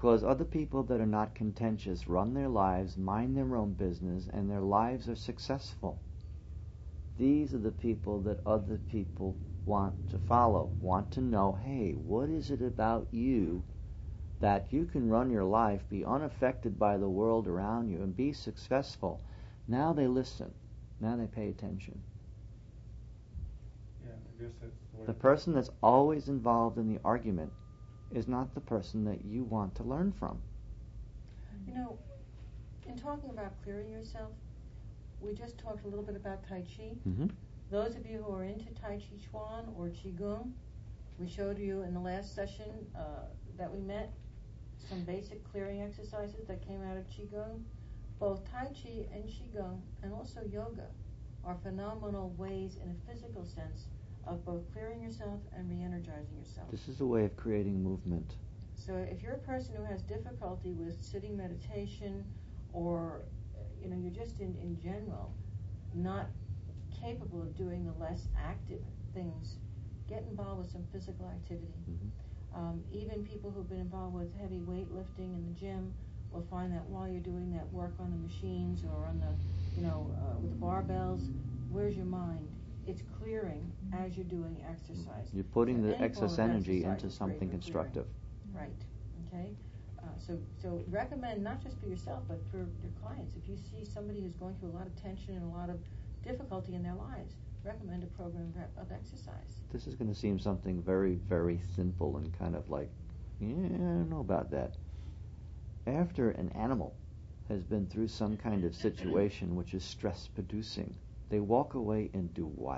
Because other people that are not contentious run their lives, mind their own business, and their lives are successful. These are the people that other people want to follow, want to know, hey, what is it about you that you can run your life, be unaffected by the world around you, and be successful? Now they listen. Now they pay attention. Yeah, I guess that's the way. The person that's always involved in the argument is not the person that you want to learn from. You know, in talking about clearing yourself, we just talked a little bit about Tai Chi. Mm-hmm. Those of you who are into Tai Chi Chuan or Qigong, we showed you in the last session that we met some basic clearing exercises that came out of Qigong. Both Tai Chi and Qigong and also yoga are phenomenal ways in a physical sense of both clearing yourself and re-energizing yourself. This is a way of creating movement. So if you're a person who has difficulty with sitting meditation, or you're just in general not capable of doing the less active things, get involved with some physical activity. Mm-hmm. Even people who've been involved with heavy weightlifting in the gym will find that while you're doing that work on the machines or on the with the barbells, where's your mind? It's clearing as you're doing exercise. You're putting So the any excess form of energy exercise into is great something for constructive. clearing. Right. Okay. So recommend not just for yourself but for your clients. If you see somebody who's going through a lot of tension and a lot of difficulty in their lives, recommend a program of exercise. This is going to seem something very, very simple and kind of like, yeah, I don't know about that. After an animal has been through some kind of situation which is stress producing, they walk away and do what?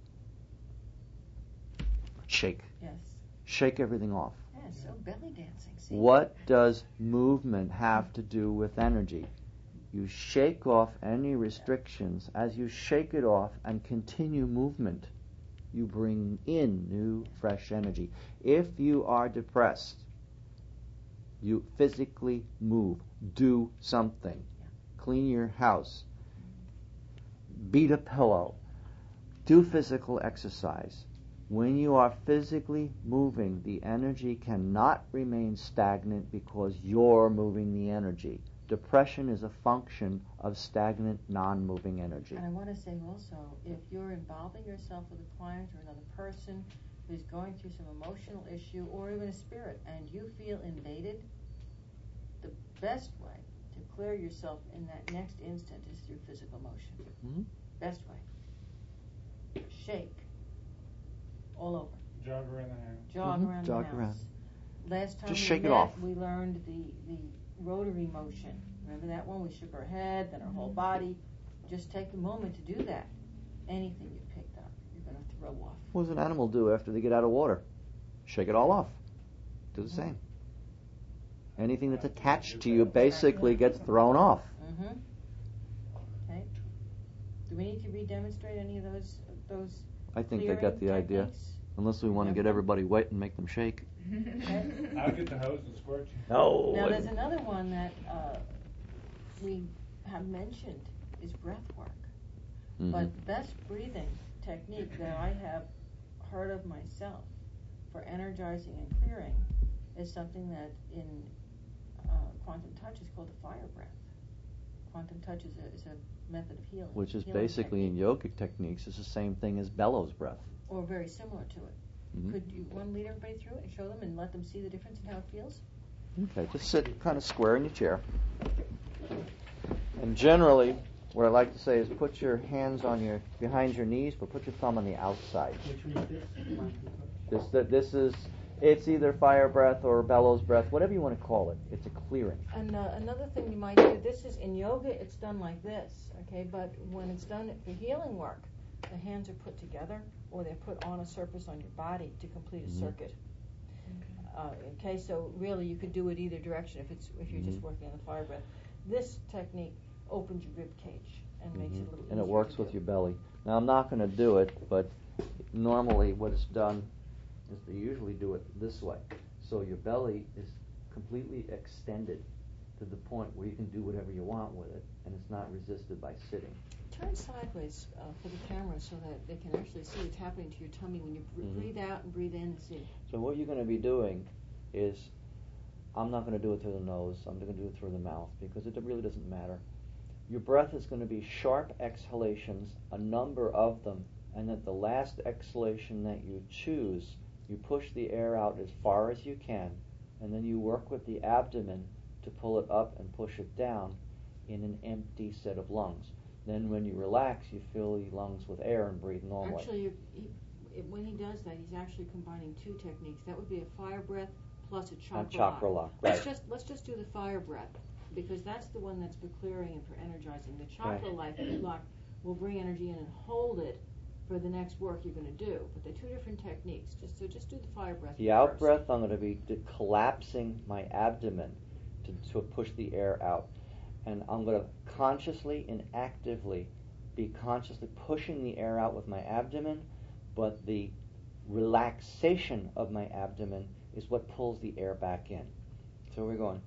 Shake. Yes. Shake everything off. Yeah, so belly dancing. See? What does movement have to do with energy? You shake off any restrictions. As you shake it off and continue movement, you bring in new, fresh energy. If you are depressed, you physically move. Do something. Clean your house. Beat a pillow. Do physical exercise. When you are physically moving, the energy cannot remain stagnant because you're moving the energy. Depression is a function of stagnant, non-moving energy. And I want to say also, if you're involving yourself with a client or another person who's going through some emotional issue or even a spirit and you feel invaded, the best way to clear yourself in that next instant is through physical motion. Mm-hmm. Best way. Shake. All over. Jog around the house. Jog around the Jog house. around. Last time Just we shake it met, off. we learned the rotary motion. Remember that one? We shook our head, then our whole body. Just take a moment to do that. Anything you picked up, you're going to throw off. What does an animal do after they get out of water? Shake it all off. Do the same. Anything that's attached to you basically gets thrown off. Mm-hmm. Okay. Do we need to re-demonstrate any of those I think they got the idea. techniques? Unless we want to get everybody wet and make them shake. Okay. I'll get the hose and squirt you. No. Now there's another one that we have mentioned is breath work. Mm-hmm. But the best breathing technique that I have heard of myself for energizing and clearing is something that in Quantum Touch is called the fire breath. Quantum Touch is a method of healing. Which is healing basically technique. in yogic techniques is the same thing as bellows breath. Or very similar to it. Mm-hmm. Could you lead everybody through it and show them and let them see the difference in how it feels? Okay, just sit kind of square in your chair. And generally, what I like to say is put your hands on behind your knees, but put your thumb on the outside. Which one is this? This is, it's either fire breath or bellows breath, whatever you want to call it. It's a clearing. And another thing you might do, this is in yoga, it's done like this, okay? But when it's done for healing work, the hands are put together or they're put on a surface on your body to complete a circuit. Okay, so really you could do it either direction if you're just working on the fire breath. This technique opens your rib cage and makes it a little easier. And it works to with do. your belly. Now, I'm not going to do it, but normally what is done is they usually do it this way. So your belly is completely extended to the point where you can do whatever you want with it, and it's not resisted by sitting. Turn sideways for the camera so that they can actually see what's happening to your tummy when you breathe out and breathe in and see. So what you're going to be doing is I'm not going to do it through the nose. I'm going to do it through the mouth because it really doesn't matter. Your breath is going to be sharp exhalations, a number of them, and at the last exhalation that you choose, you push the air out as far as you can, and then you work with the abdomen to pull it up and push it down in an empty set of lungs. Then when you relax, you fill the lungs with air and breathe normally. Actually, when he does that, he's actually combining two techniques. That would be a fire breath plus a chakra lock. Right. Let's just do the fire breath, because that's the one that's for clearing and for energizing. The chakra lock will bring energy in and hold it for the next work you're going to do. But they're two different techniques. Just do the fire breath. The out breath, I'm going to be collapsing my abdomen to push the air out. And I'm going to consciously and actively be consciously pushing the air out with my abdomen, but the relaxation of my abdomen is what pulls the air back in. So we're going.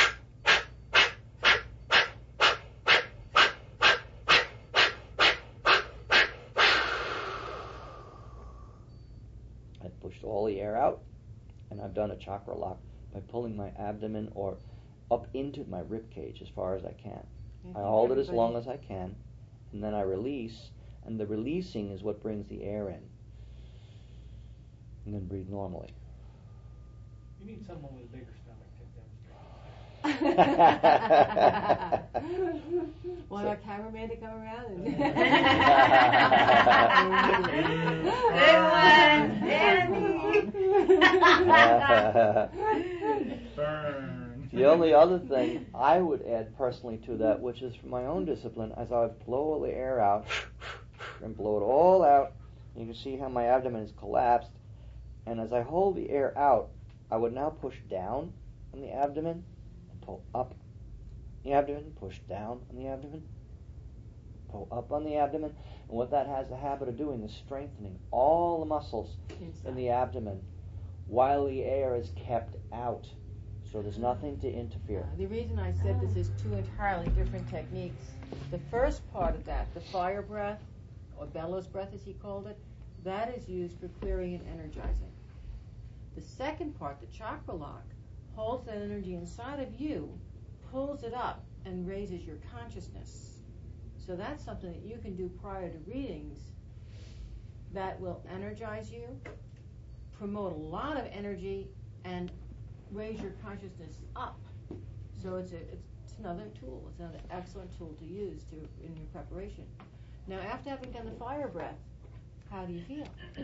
I pushed all the air out, and I've done a chakra lock by pulling my abdomen or up into my rib cage as far as I can. I hold it as long as I can, and then I release, and the releasing is what brings the air in. And then breathe normally. You need someone with a bigger stomach to demonstrate. Want our cameraman to come around? Burn. The only other thing I would add personally to that, which is from my own discipline, as I would blow all the air out and blow it all out, you can see how my abdomen is collapsed. And as I hold the air out, I would now push down on the abdomen and pull up the abdomen, push down on the abdomen, pull up on the abdomen. And what that has the habit of doing is strengthening all the muscles in the abdomen while the air is kept out. So there's nothing to interfere. The reason I said this is two entirely different techniques. The first part of that, the fire breath, or bellows breath as he called it, that is used for clearing and energizing. The second part, the chakra lock, holds that energy inside of you, pulls it up, and raises your consciousness. So that's something that you can do prior to readings that will energize you, promote a lot of energy, and raise your consciousness up. So it's another tool. It's another excellent tool to use in your preparation. Now, after having done the fire breath, how do you feel?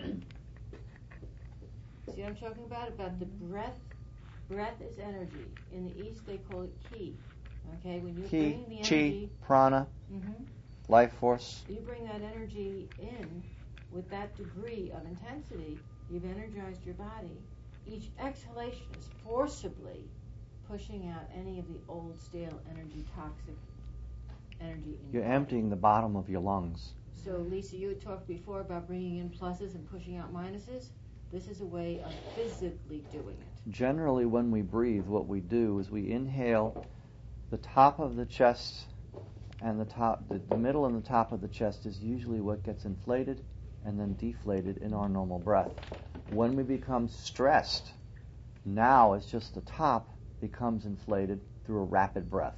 See what I'm talking about? About the breath. Breath is energy. In the East, they call it ki. Okay, when you're bringing the energy, chi, prana, life force. You bring that energy in with that degree of intensity. You've energized your body. Each exhalation is forcibly pushing out any of the old, stale energy, toxic energy in your body. Emptying the bottom of your lungs. So, Lisa, you had talked before about bringing in pluses and pushing out minuses. This is a way of physically doing it. Generally, when we breathe, what we do is we inhale the top of the chest, and the middle and the top of the chest is usually what gets inflated and then deflated in our normal breath. When we become stressed, now it's just the top becomes inflated through a rapid breath.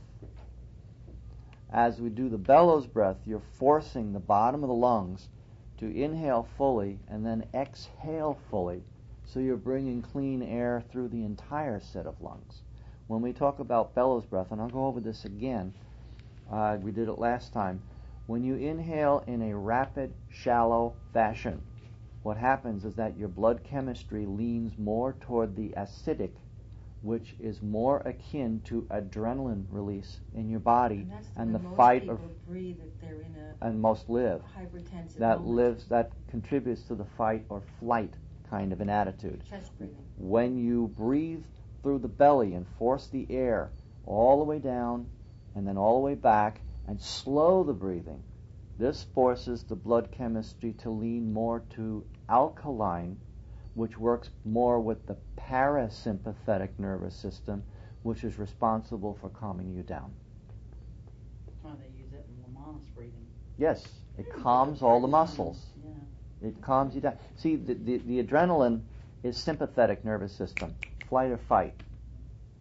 As we do the bellows breath, you're forcing the bottom of the lungs to inhale fully and then exhale fully, so you're bringing clean air through the entire set of lungs. When we talk about bellows breath, and I'll go over this again, we did it last time, when you inhale in a rapid, shallow fashion, what happens is that your blood chemistry leans more toward the acidic, which is more akin to adrenaline release in your body, and the fight of breathe if they're in a and most live. Hypertensive That contributes to the fight or flight kind of an attitude. Chest breathing. When you breathe through the belly and force the air all the way down and then all the way back and slow the breathing, this forces the blood chemistry to lean more to alkaline, which works more with the parasympathetic nervous system, which is responsible for calming you down. That's why they use it in Lamaze breathing. Yes, it calms all the muscles. Yeah. It calms you down. See, the adrenaline is sympathetic nervous system, flight or fight.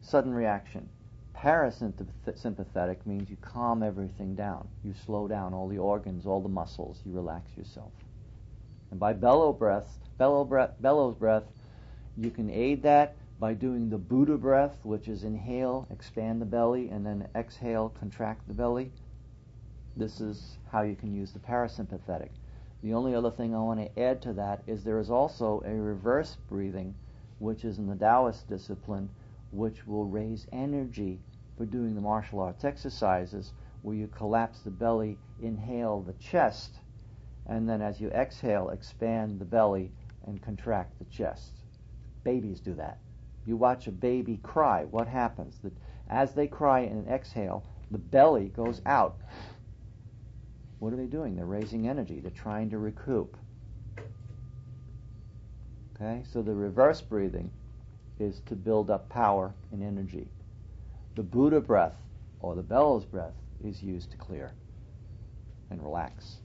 sudden reaction. Parasympathetic means you calm everything down. You slow down all the organs, all the muscles. You relax yourself. And by bellows breath, you can aid that by doing the Buddha breath, which is inhale, expand the belly, and then exhale, contract the belly. This is how you can use the parasympathetic. The only other thing I want to add to that is there is also a reverse breathing, which is in the Taoist discipline, which will raise energy for doing the martial arts exercises, where you collapse the belly, inhale the chest, and then as you exhale, expand the belly and contract the chest. Babies do that. You watch a baby cry, what happens? As they cry and exhale, the belly goes out. What are they doing? They're raising energy. They're trying to recoup. Okay, so the reverse breathing is to build up power and energy. The Buddha breath, or the bellows breath, is used to clear and relax.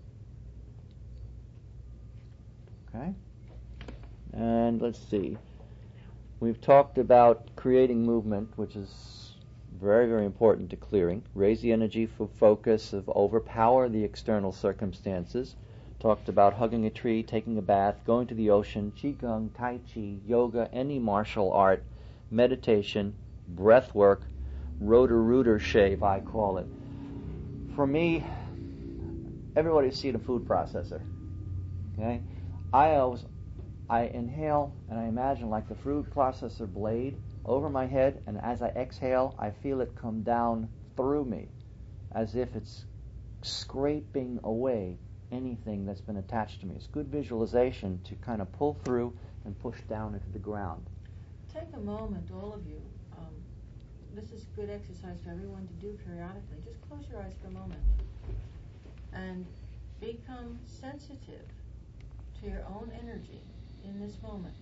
Okay? And let's see. We've talked about creating movement, which is very, very important to clearing. Raise the energy for focus, of overpower the external circumstances. Talked about hugging a tree, taking a bath, going to the ocean, qigong, tai chi, yoga, any martial art, meditation, breath work, rotor-rooter shave, I call it. For me, everybody's seen a food processor. Okay? I inhale and I imagine like the food processor blade over my head, and as I exhale, I feel it come down through me, as if it's scraping away anything that's been attached to me. It's good visualization to kind of pull through and push down into the ground. Take a moment, all of you. This is good exercise for everyone to do periodically. Just close your eyes for a moment and become sensitive to your own energy in this moment.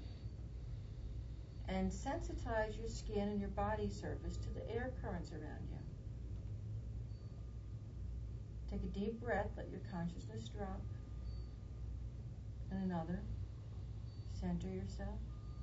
And sensitize your skin and your body surface to the air currents around you. Take a deep breath, let your consciousness drop. And another. Center yourself.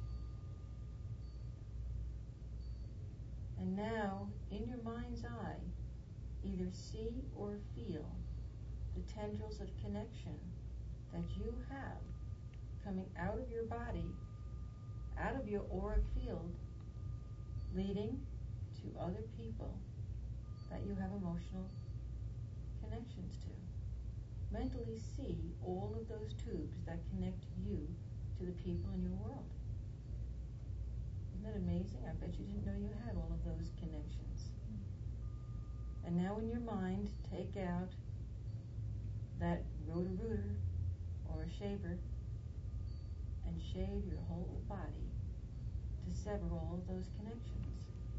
And now, in your mind's eye, either see or feel the tendrils of connection that you have coming out of your body, out of your auric field, leading to other people that you have emotional connections to. Mentally see all of those tubes that connect you to the people in your world. Isn't that amazing? I bet you didn't know you had all of those connections. And now in your mind, take out that rotor-rooter or a shaver and shave your whole body to sever all of those connections.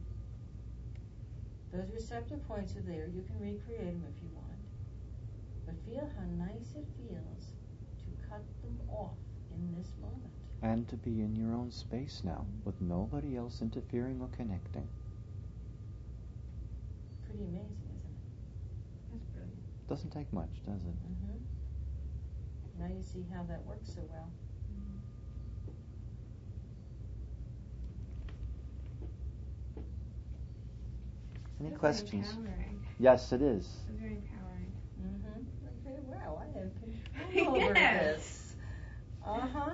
Those receptor points are there. You can recreate them if you want. But feel how nice it feels to cut them off in this moment. And to be in your own space now, with nobody else interfering or connecting. Pretty amazing, isn't it? That's brilliant. Doesn't take much, does it? Mm-hmm. Now you see how that works so well. Any That's questions? Very empowering. Yes, it is. It's very empowering. Mm-hmm. Okay, wow, I have control over Yes. this. Uh-huh.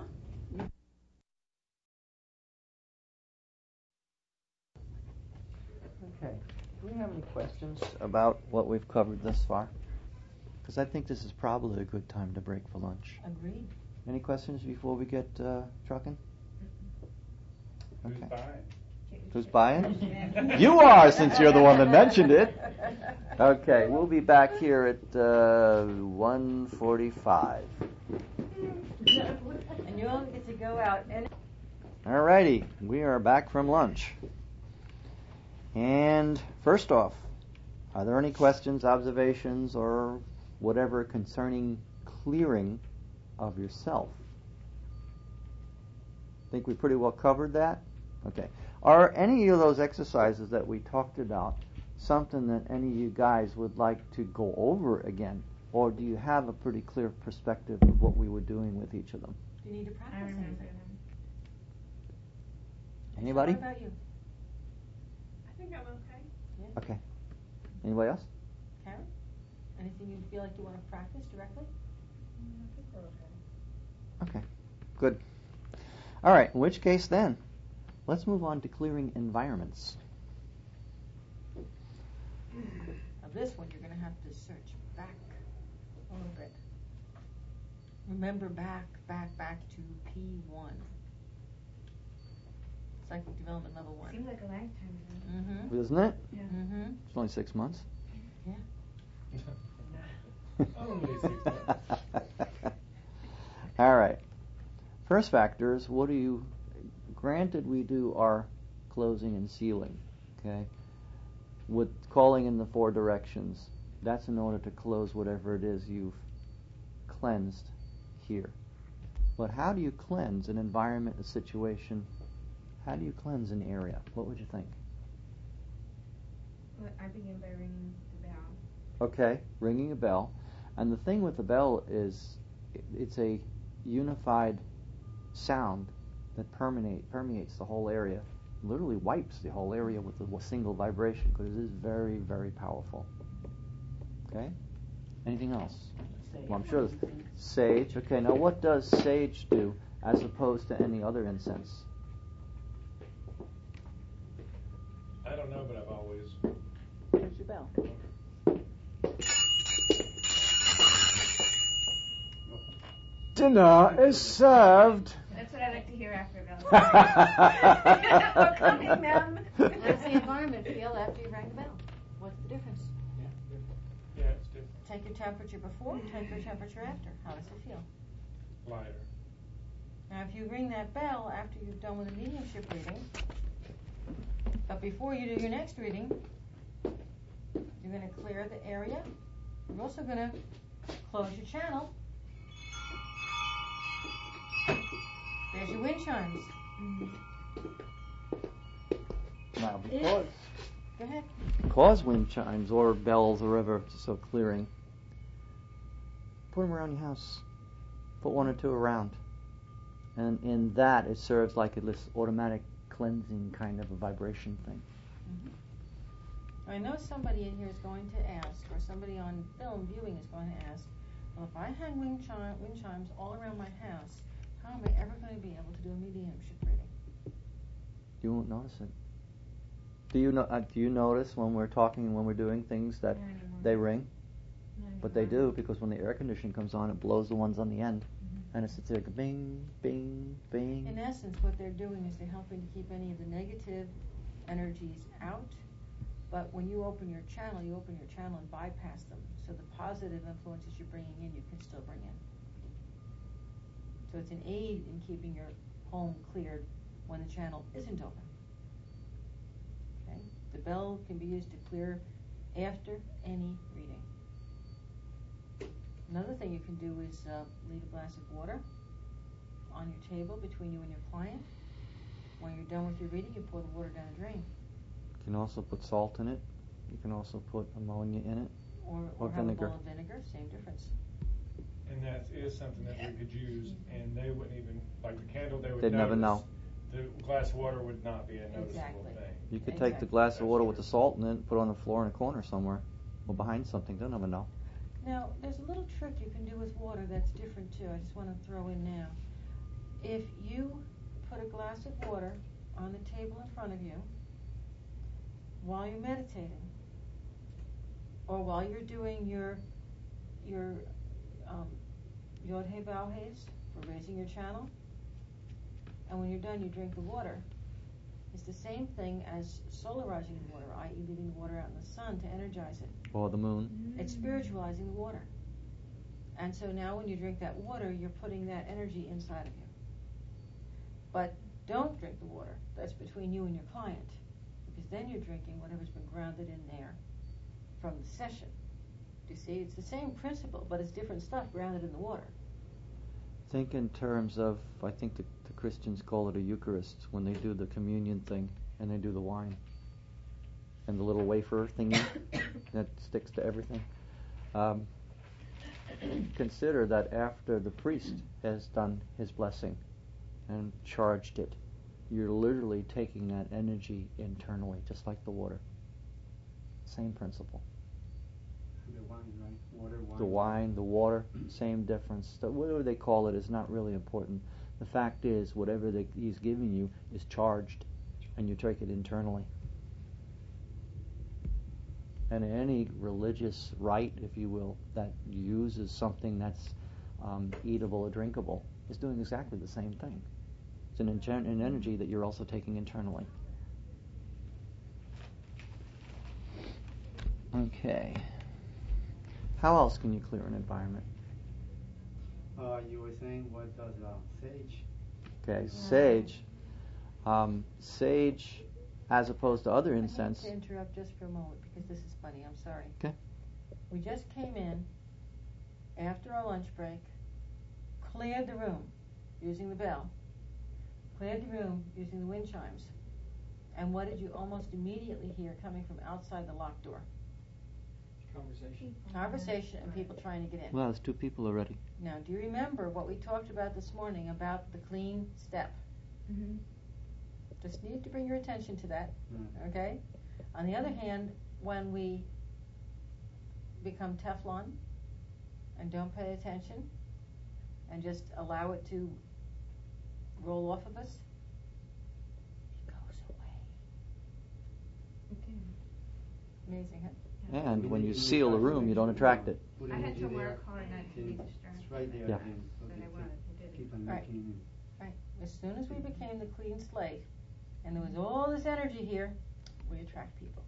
Okay. Do we have any questions about what we've covered thus far? Because I think this is probably a good time to break for lunch. Agreed. Any questions before we get trucking? Who's buying? Who's buying? You are, since you're the one that mentioned it. Okay, we'll be back here at 1:45. And you only get to go out and All righty, we are back from lunch. And first off, are there any questions, observations, or whatever concerning clearing of yourself? Think we pretty well covered that? Okay. Are any of those exercises that we talked about something that any of you guys would like to go over again? Or do you have a pretty clear perspective of what we were doing with each of them? you need to practice I remember anything. them. Anybody? What about you? Okay. Anybody else? Karen? Anything you feel like you want to practice directly? I think we're okay. Okay. Good. All right. In which case, then, let's move on to clearing environments. Now this one you're going to have to search back a little bit. Remember back to P1. Psychic Development Level 1. Seems like a lifetime ago. Mm-hmm. Isn't it? Yeah. Mm-hmm. It's only 6 months. Yeah. Only 6 months. All right. First factor is granted we do our closing and sealing, okay, with calling in the 4 directions. That's in order to close whatever it is you've cleansed here. But how do you cleanse an environment, a situation? How do you cleanse an area? What would you think? Well, I begin by ringing the bell. Okay, ringing a bell. And the thing with the bell is it's a unified sound that permeates the whole area, literally wipes the whole area with a single vibration, because it is very, very powerful. Okay? Anything else? Well, I'm sure there's sage. Okay, now what does sage do as opposed to any other incense? I don't know, but I've always. There's your bell. Dinner is served. That's what I like to hear after bell. We're coming, ma'am. How does the environment feel after you rang the bell? What's the difference? Yeah, it's different. Take your temperature before, take your temperature after. How does it feel? Lighter. Now, if you ring that bell after you've done with a mediumship reading, but before you do your next reading, you're going to clear the area. You're also going to close your channel. There's your wind chimes. Now, Go ahead. because wind chimes or bells or whatever, so clearing, put them around your house. Put 1 or 2 around. And in that, it serves like this automatic cleansing kind of a vibration thing. I know somebody in here is going to ask, or somebody on film viewing is going to ask, well, if I hang wind chimes all around my house, how am I ever going to be able to do a mediumship reading? You won't notice it. Do you notice when we're talking, when we're doing things that they ring? But they do, because when the air conditioning comes on, it blows the ones on the end. And it sits there, bing, bing, bing. In essence, what they're doing is they're helping to keep any of the negative energies out. But when you open your channel and bypass them. So the positive influences you're bringing in, you can still bring in. So it's an aid in keeping your home cleared when the channel isn't open. Okay? The bell can be used to clear after any reading. Another thing you can do is leave a glass of water on your table between you and your client. When you're done with your reading, you pour the water down the drain. You can also put salt in it. You can also put ammonia in it. Or have vinegar. a bowl of vinegar, same difference. And that is something that we could use, and they wouldn't even, like the candle, they would They'd never notice. know. The glass of water would not be a noticeable Exactly. thing. You could take the glass of water with the salt in it and put it on the floor in a corner somewhere, or behind something. They'll never know. Now, there's a little trick you can do with water that's different too. I just want to throw in now. If you put a glass of water on the table in front of you while you're meditating, or while you're doing your Yod-Heh Vav-Hehs for raising your channel, and when you're done, you drink the water. It's the same thing as solarizing the water, i.e. leaving the water out in the sun to energize it. Or the moon. It's spiritualizing the water. And so now when you drink that water, you're putting that energy inside of you. But don't drink the water. That's between you and your client. Because then you're drinking whatever's been grounded in there from the session. You see, it's the same principle, but it's different stuff grounded in the water. Think in terms of, I think the Christians call it a Eucharist, when they do the communion thing and they do the wine. And the little wafer thingy that sticks to everything. Consider that after the priest has done his blessing and charged it, you're literally taking that energy internally, just like the water. Same principle. The wine, right? Water, wine. The wine, the water, same difference. Whatever they call it is not really important. The fact is, whatever he's giving you is charged, and you take it internally. And any religious rite, if you will, that uses something that's eatable or drinkable is doing exactly the same thing. It's an energy that you're also taking internally. Okay. How else can you clear an environment? You were saying, what does sage? Okay, sage. Sage, as opposed to other incense. I need to interrupt just for a moment because this is funny. I'm sorry. Okay. We just came in after our lunch break, cleared the room using the bell, cleared the room using the wind chimes. And what did you almost immediately hear coming from outside the locked door? Conversation and people trying to get in. Well, there's 2 people already. Now, do you remember what we talked about this morning about the clean step? Mm-hmm. Just need to bring your attention to that, okay? On the other hand, when we become Teflon and don't pay attention and just allow it to roll off of us, it goes away. Okay. Amazing, huh? And when you seal a room, you don't attract it. I had to work hard not to be distracted. It's right there Yeah. again. So But they I can wanted to do keep it. on Right. looking. Right. As soon as we became the clean slate, and there was all this energy here, we attract people.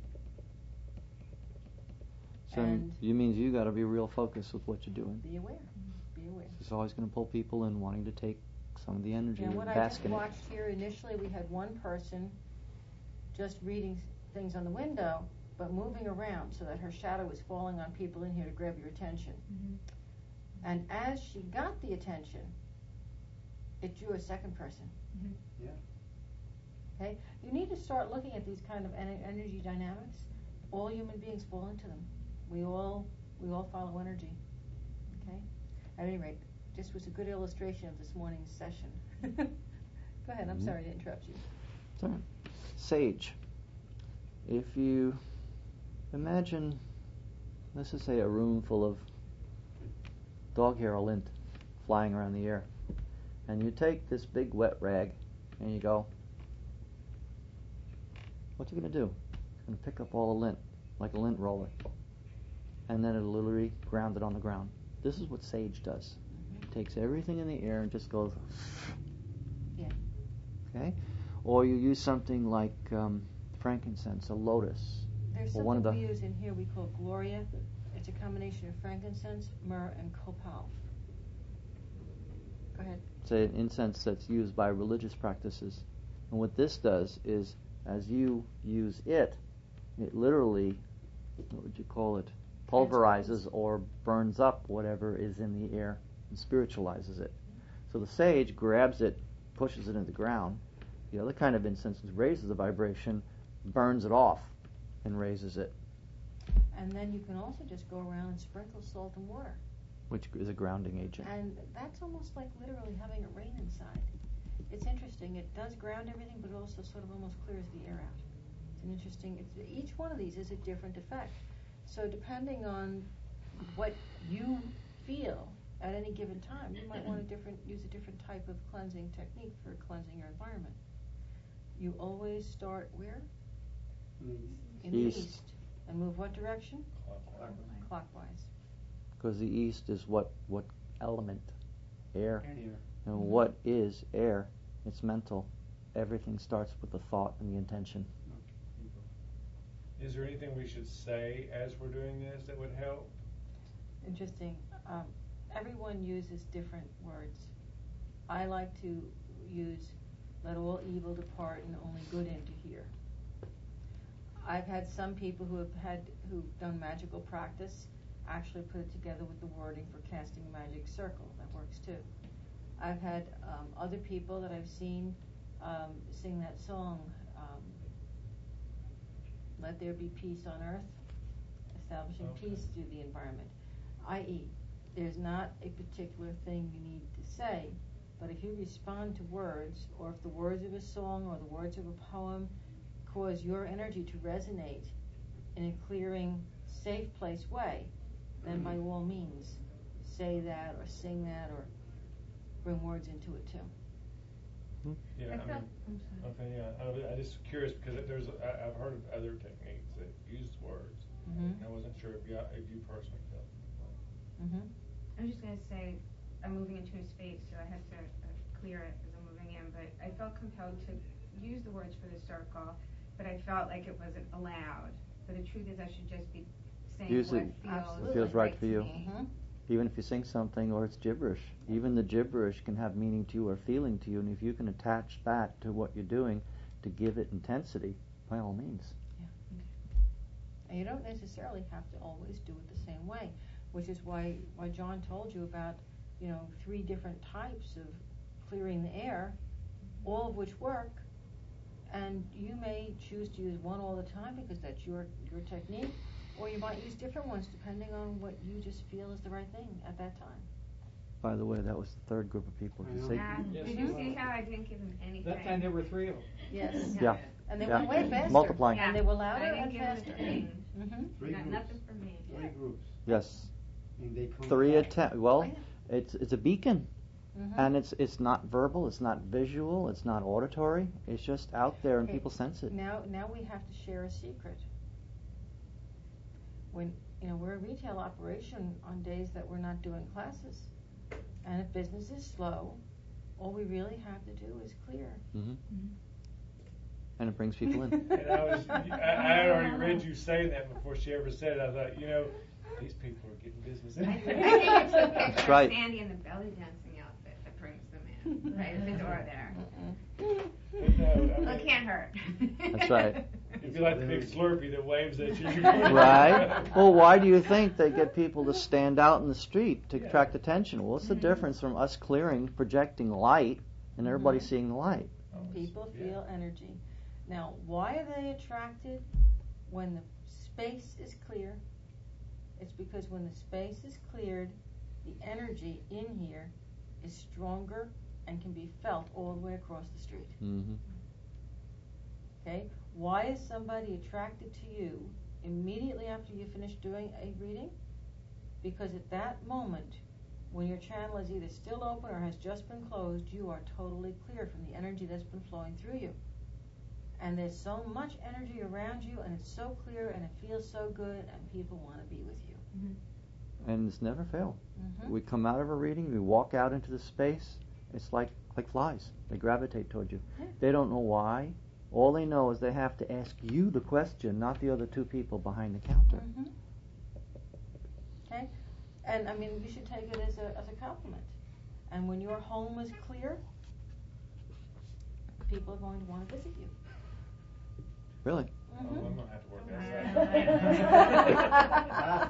So And you means you got to be real focused with what you're doing. be aware. Be aware. It's always going to pull people in wanting to take some of the energy And and what I bask just in it. watched here, initially we had one person just reading things on the window, but moving around so that her shadow was falling on people in here to grab your attention. Mm-hmm. And as she got the attention, it drew a second person. Mm-hmm. Yeah. Okay? You need to start looking at these kind of energy dynamics. All human beings fall into them. We all follow energy. Okay? At any rate, this was a good illustration of this morning's session. Go ahead, I'm sorry to interrupt you. It's all right. Sage. If you imagine, let's just say, a room full of dog hair or lint flying around the air, and you take this big wet rag and you go, what's it going to do? It's going to pick up all the lint, like a lint roller, and then it'll literally ground it on the ground. This is what sage does. It takes everything in the air and just goes. Yeah. Okay? Or you use something like frankincense, a lotus. There's Well, one something of the- we use in here we call Gloria. It's a combination of frankincense, myrrh, and copal. Go ahead. It's an incense that's used by religious practices. And what this does is, as you use it, it literally, what would you call it, pulverizes or burns up whatever is in the air and spiritualizes it. So the sage grabs it, pushes it into the ground. The other kind of incense raises the vibration, burns it off, and raises it, And then you can also just go around and sprinkle salt and water. which is a grounding agent. And that's almost like literally having it rain inside. It's interesting. It does ground everything, but it also sort of almost clears the air out. It's an interesting. Each one of these is a different effect. So depending on what you feel at any given time, you might want to use a different type of cleansing technique for cleansing your environment. You always start where? In the East. east. And move what direction? Clockwise. Because the east is what element? Air. Here. And what is air? It's mental. Everything starts with the thought and the intention. Is there anything we should say as we're doing this that would help? Interesting. Everyone uses different words. I like to use "let all evil depart and only good enter here." I've had some people who've done magical practice actually put it together with the wording for casting a magic circle. That works too. I've had other people that I've seen sing that song, "Let there be peace on earth," establishing peace through the environment. I.e., there's not a particular thing you need to say, but if you respond to words, or if the words of a song or the words of a poem cause your energy to resonate in a clearing, safe place way, then by all means say that or sing that or bring words into it too. Yeah, I felt- okay, yeah. I'm just curious because I've heard of other techniques that use words. Mm-hmm. And I wasn't sure if you personally felt. Mm-hmm. I was just gonna say, I'm moving into a space, so I had to clear it as I'm moving in, but I felt compelled to use the words for the circle, but I felt like it wasn't allowed. But the truth is I should just be saying Use what it. feels, It feels right for to you. me. Mm-hmm. Even if you sing something or it's gibberish, even the gibberish can have meaning to you or feeling to you, and if you can attach that to what you're doing to give it intensity, by all means. And you don't necessarily have to always do it the same way, which is why John told you about, 3 different types of clearing the air, all of which work, and you may choose to use one all the time because that's your technique, or you might use different ones depending on what you just feel is the right thing at that time. By the way, that was the third group of people. Did you see? Yeah. Did you see how I didn't give him anything? That time there were 3 of them. Yes. Yeah. And they Yeah. went way faster. Multiplying. And they were louder I didn't and give him faster. a thing. Mm-hmm. 3 Got groups. nothing from me. 3 groups. Yes. And they come 3 back. attempts. Well, it's a beacon. Mm-hmm. And it's not verbal, it's not visual, it's not auditory. It's just out there and Okay. people sense it. Now we have to share a secret. When we're a retail operation on days that we're not doing classes, and if business is slow, all we really have to do is clear. Mm-hmm. And it brings people in. And I had already read you saying that before she ever said it. I thought, these people are getting business. I think it's the picture That's right. of Sandy in the belly dancing outfit that brings them in, right at the door there. It can't hurt. That's right. If you like the big Slurpee that waves at you. Right? Well, why do you think they get people to stand out in the street to Yeah. attract attention? Well, what's the difference from us clearing, projecting light, and everybody seeing the light? People feel energy. Now, why are they attracted when the space is clear? It's because when the space is cleared, the energy in here is stronger and can be felt all the way across the street. Mm-hmm. Okay? Why is somebody attracted to you immediately after you finish doing a reading? Because at that moment, when your channel is either still open or has just been closed, you are totally clear from the energy that's been flowing through you. And there's so much energy around you, and it's so clear, and it feels so good, and people want to be with you. Mm-hmm. And it's never failed. Mm-hmm. We come out of a reading, we walk out into the space, it's like flies. They gravitate toward you. Yeah. They don't know why. All they know is they have to ask you the question, not the other 2 people behind the counter. Mm-hmm. Okay? And, you should take it as a compliment. And when your home is clear, people are going to want to visit you. Really? Oh, I'm going to have to work that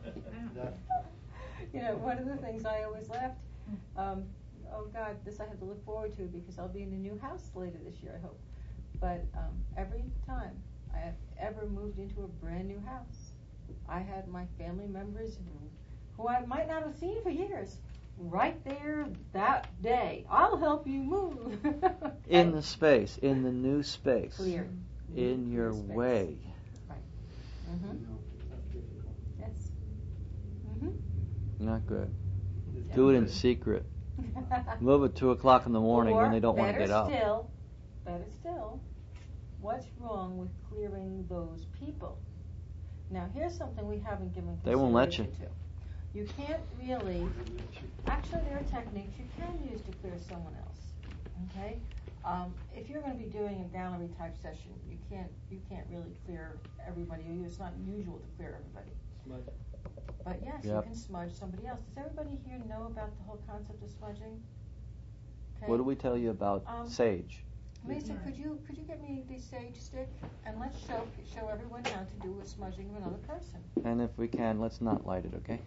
One of the things I always laughed, oh God, this I have to look forward to because I'll be in a new house later this year, I hope. But every time I have ever moved into a brand new house, I had my family members who I might not have seen for years right there that day. I'll help you move. In the space, in the new space. Clear. In your Clear space. way. Right. Mm-hmm. No, that's difficult. Yes. Mm-hmm. Not good. It's Do it in good. secret. Move at 2 o'clock in the morning when they don't want to get up. Better still, what's wrong with clearing those people? Now, here's something we haven't given They won't let you. consideration to. You can't really, actually there are techniques you can use to clear someone else, okay? If you're going to be doing a gallery type session, you can't really clear everybody. It's not usual to clear everybody. But yes, Yep. you can smudge somebody else. Does everybody here know about the whole concept of smudging? Okay. What do we tell you about sage? Lisa, could you get me the sage stick and let's show everyone how to do a smudging of another person. And if we can, let's not light it, okay?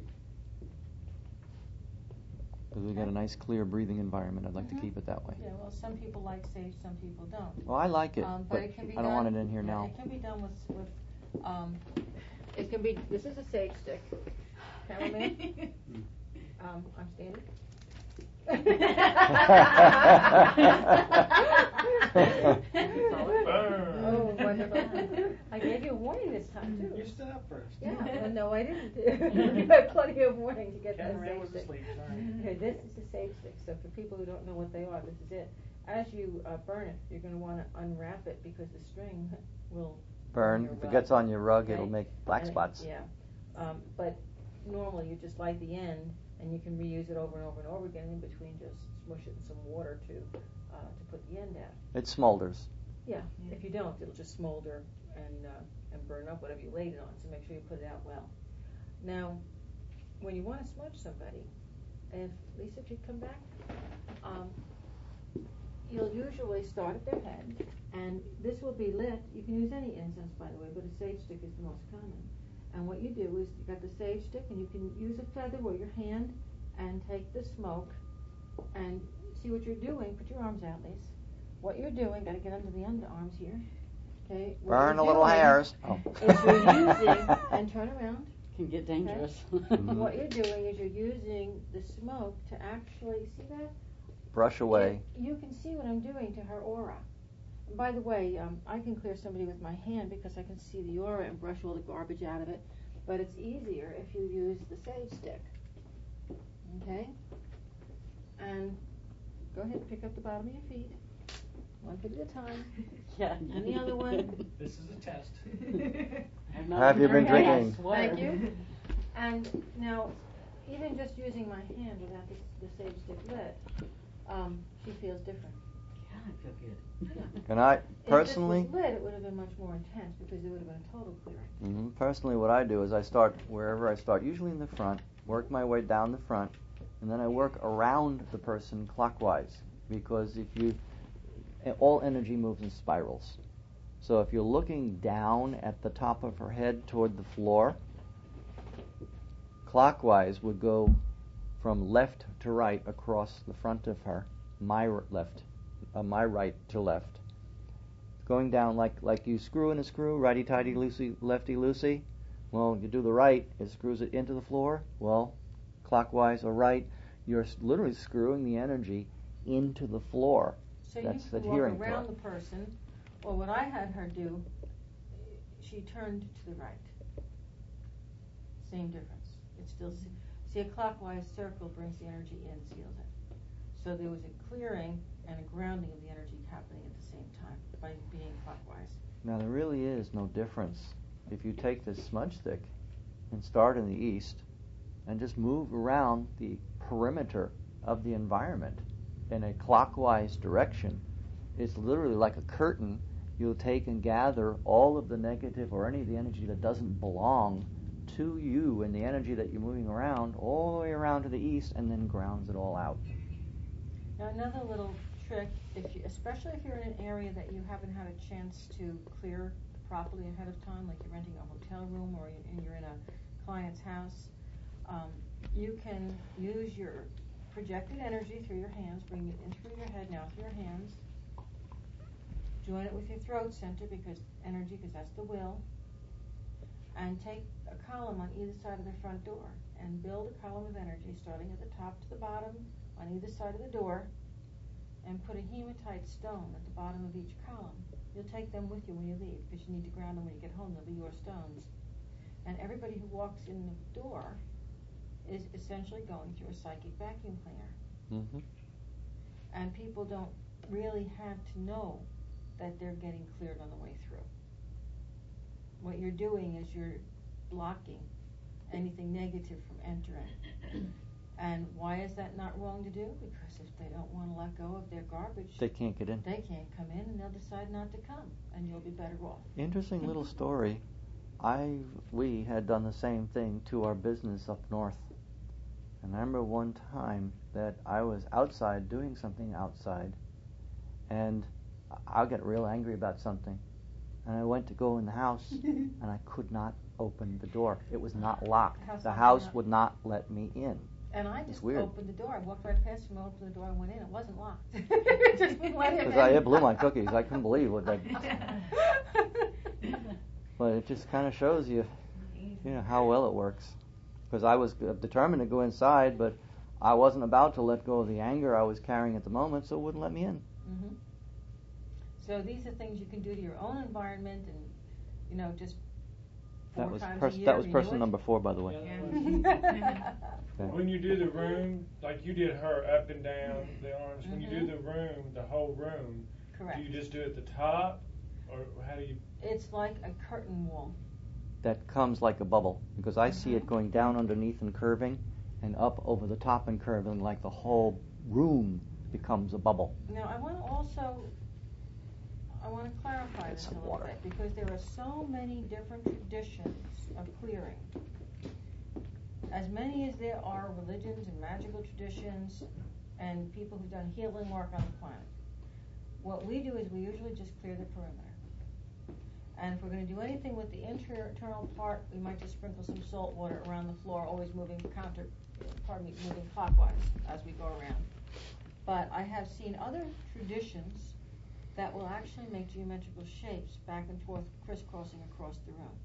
Because we got a nice, clear breathing environment. I'd like to keep it that way. Yeah, well, some people like sage, some people don't. Well, I like it, But but it can be I don't done, want it in here now. It can be done with it can be. This is a sage stick. Cameraman. I'm standing. Oh, my I gave you a warning this time too. You stood up first. Yeah, well, no, I didn't. You had plenty of warning to get that Catamaran sage was stick. asleep, sorry. Okay, this is the sage stick. So for people who don't know what they are, this is it. As you burn it, you're going to want to unwrap it because the string will Burn. If it gets on your rug, it'll make black spots. Yeah, but normally you just light the end, and you can reuse it over and over and over again. In between, just smush it in some water to put the end out. It smolders. Yeah. If you don't, it'll just smolder and burn up whatever you laid it on. So make sure you put it out well. Now, when you want to smudge somebody, if Lisa, if you come back, you'll usually start at their head, and this will be lit. You can use any incense, by the way, but a sage stick is the most common. And what you do is you got the sage stick, and you can use a feather or your hand, and take the smoke, and see what you're doing. Put your arms out, Lisa. What you're doing, got to get under the underarms here. Okay. Burn a little hairs. Oh. Is you're using and turn around. Can get dangerous. What you're doing is you're using the smoke to actually see that. Brush away. You can see what I'm doing to her aura. And by the way, I can clear somebody with my hand because I can see the aura and brush all the garbage out of it. But it's easier if you use the sage stick. Okay? And go ahead and pick up the bottom of your feet. One foot at a time. Yeah. And the other one. This is a test. Have you been drinking? Thank you. And now, even just using my hand without the sage stick lit, she feels different. Yeah, I feel good. Can I personally? If this was lit, it would have been much more intense because it would have been a total clearing. Personally, what I do is I start wherever I start, usually in the front, work my way down the front, and then I work around the person clockwise, because all energy moves in spirals. So if you're looking down at the top of her head toward the floor, clockwise would go from left to right across the front of her, my right to left. Going down like you screw in a screw, righty-tighty, loosey, lefty-loosey. Well, you do the right, it screws it into the floor. Well, clockwise or right, you're literally screwing the energy into the floor. So That's you can adhering walk to around it. the person, or what I had her do, she turned to the right. Same difference. It's still, see, a clockwise circle brings the energy in, seals it. So there was a clearing and a grounding of the energy happening at the same time by being clockwise. Now there really is no difference if you take this smudge stick and start in the east and just move around the perimeter of the environment in a clockwise direction. It's literally like a curtain. You'll take and gather all of the negative or any of the energy that doesn't belong to you and the energy that you're moving around all the way around to the east, and then grounds it all out. Now another little trick, especially if you're in an area that you haven't had a chance to clear properly ahead of time, like you're renting a hotel room or you're in a client's house, you can use your projected energy through your hands, bring it in through your head, now through your hands. Join it with your throat center because that's the will. And take a column on either side of the front door and build a column of energy starting at the top to the bottom on either side of the door, and put a hematite stone at the bottom of each column. You'll take them with you when you leave because you need to ground them when you get home. They'll be your stones. And everybody who walks in the door is essentially going through a psychic vacuum cleaner. Mm-hmm. And people don't really have to know that they're getting cleared on the way through. What you're doing is you're blocking anything negative from entering. And why is that not wrong to do? Because if they don't want to let go of their garbage, They can't get in. they can't come in, and they'll decide not to come, and you'll be better off. Interesting little story. We had done the same thing to our business up north. And I remember one time that I was outside doing something outside, and I'll get real angry about something. And I went to go in the house, and I could not open the door. It was not locked. The house would not let me in. And I just weird. opened the door. I walked right past him, opened the door, and went in. It wasn't locked. Just wouldn't let him in. Because I blew my cookies. I couldn't believe what that. But it just kind of shows you, how well it works. Because I was determined to go inside, but I wasn't about to let go of the anger I was carrying at the moment, so it wouldn't let me in. Mm-hmm. So these are things you can do to your own environment, and just That 4 was times a year. that was renew person it. number 4, by the way. Yeah. When you do the room, like you did her up and down the arms, when you do the room, the whole room, Correct. do you just do it at the top, or how do you? It's like a curtain wall. That comes like a bubble, because I see it going down underneath and curving, and up over the top and curving, like the whole room becomes a bubble. Now I want to clarify this a little bit, because there are so many different traditions of clearing. As many as there are religions and magical traditions and people who've done healing work on the planet, what we do is we usually just clear the perimeter. And if we're going to do anything with the internal part, we might just sprinkle some salt water around the floor, always moving moving clockwise as we go around. But I have seen other traditions that will actually make geometrical shapes back and forth, crisscrossing across the room.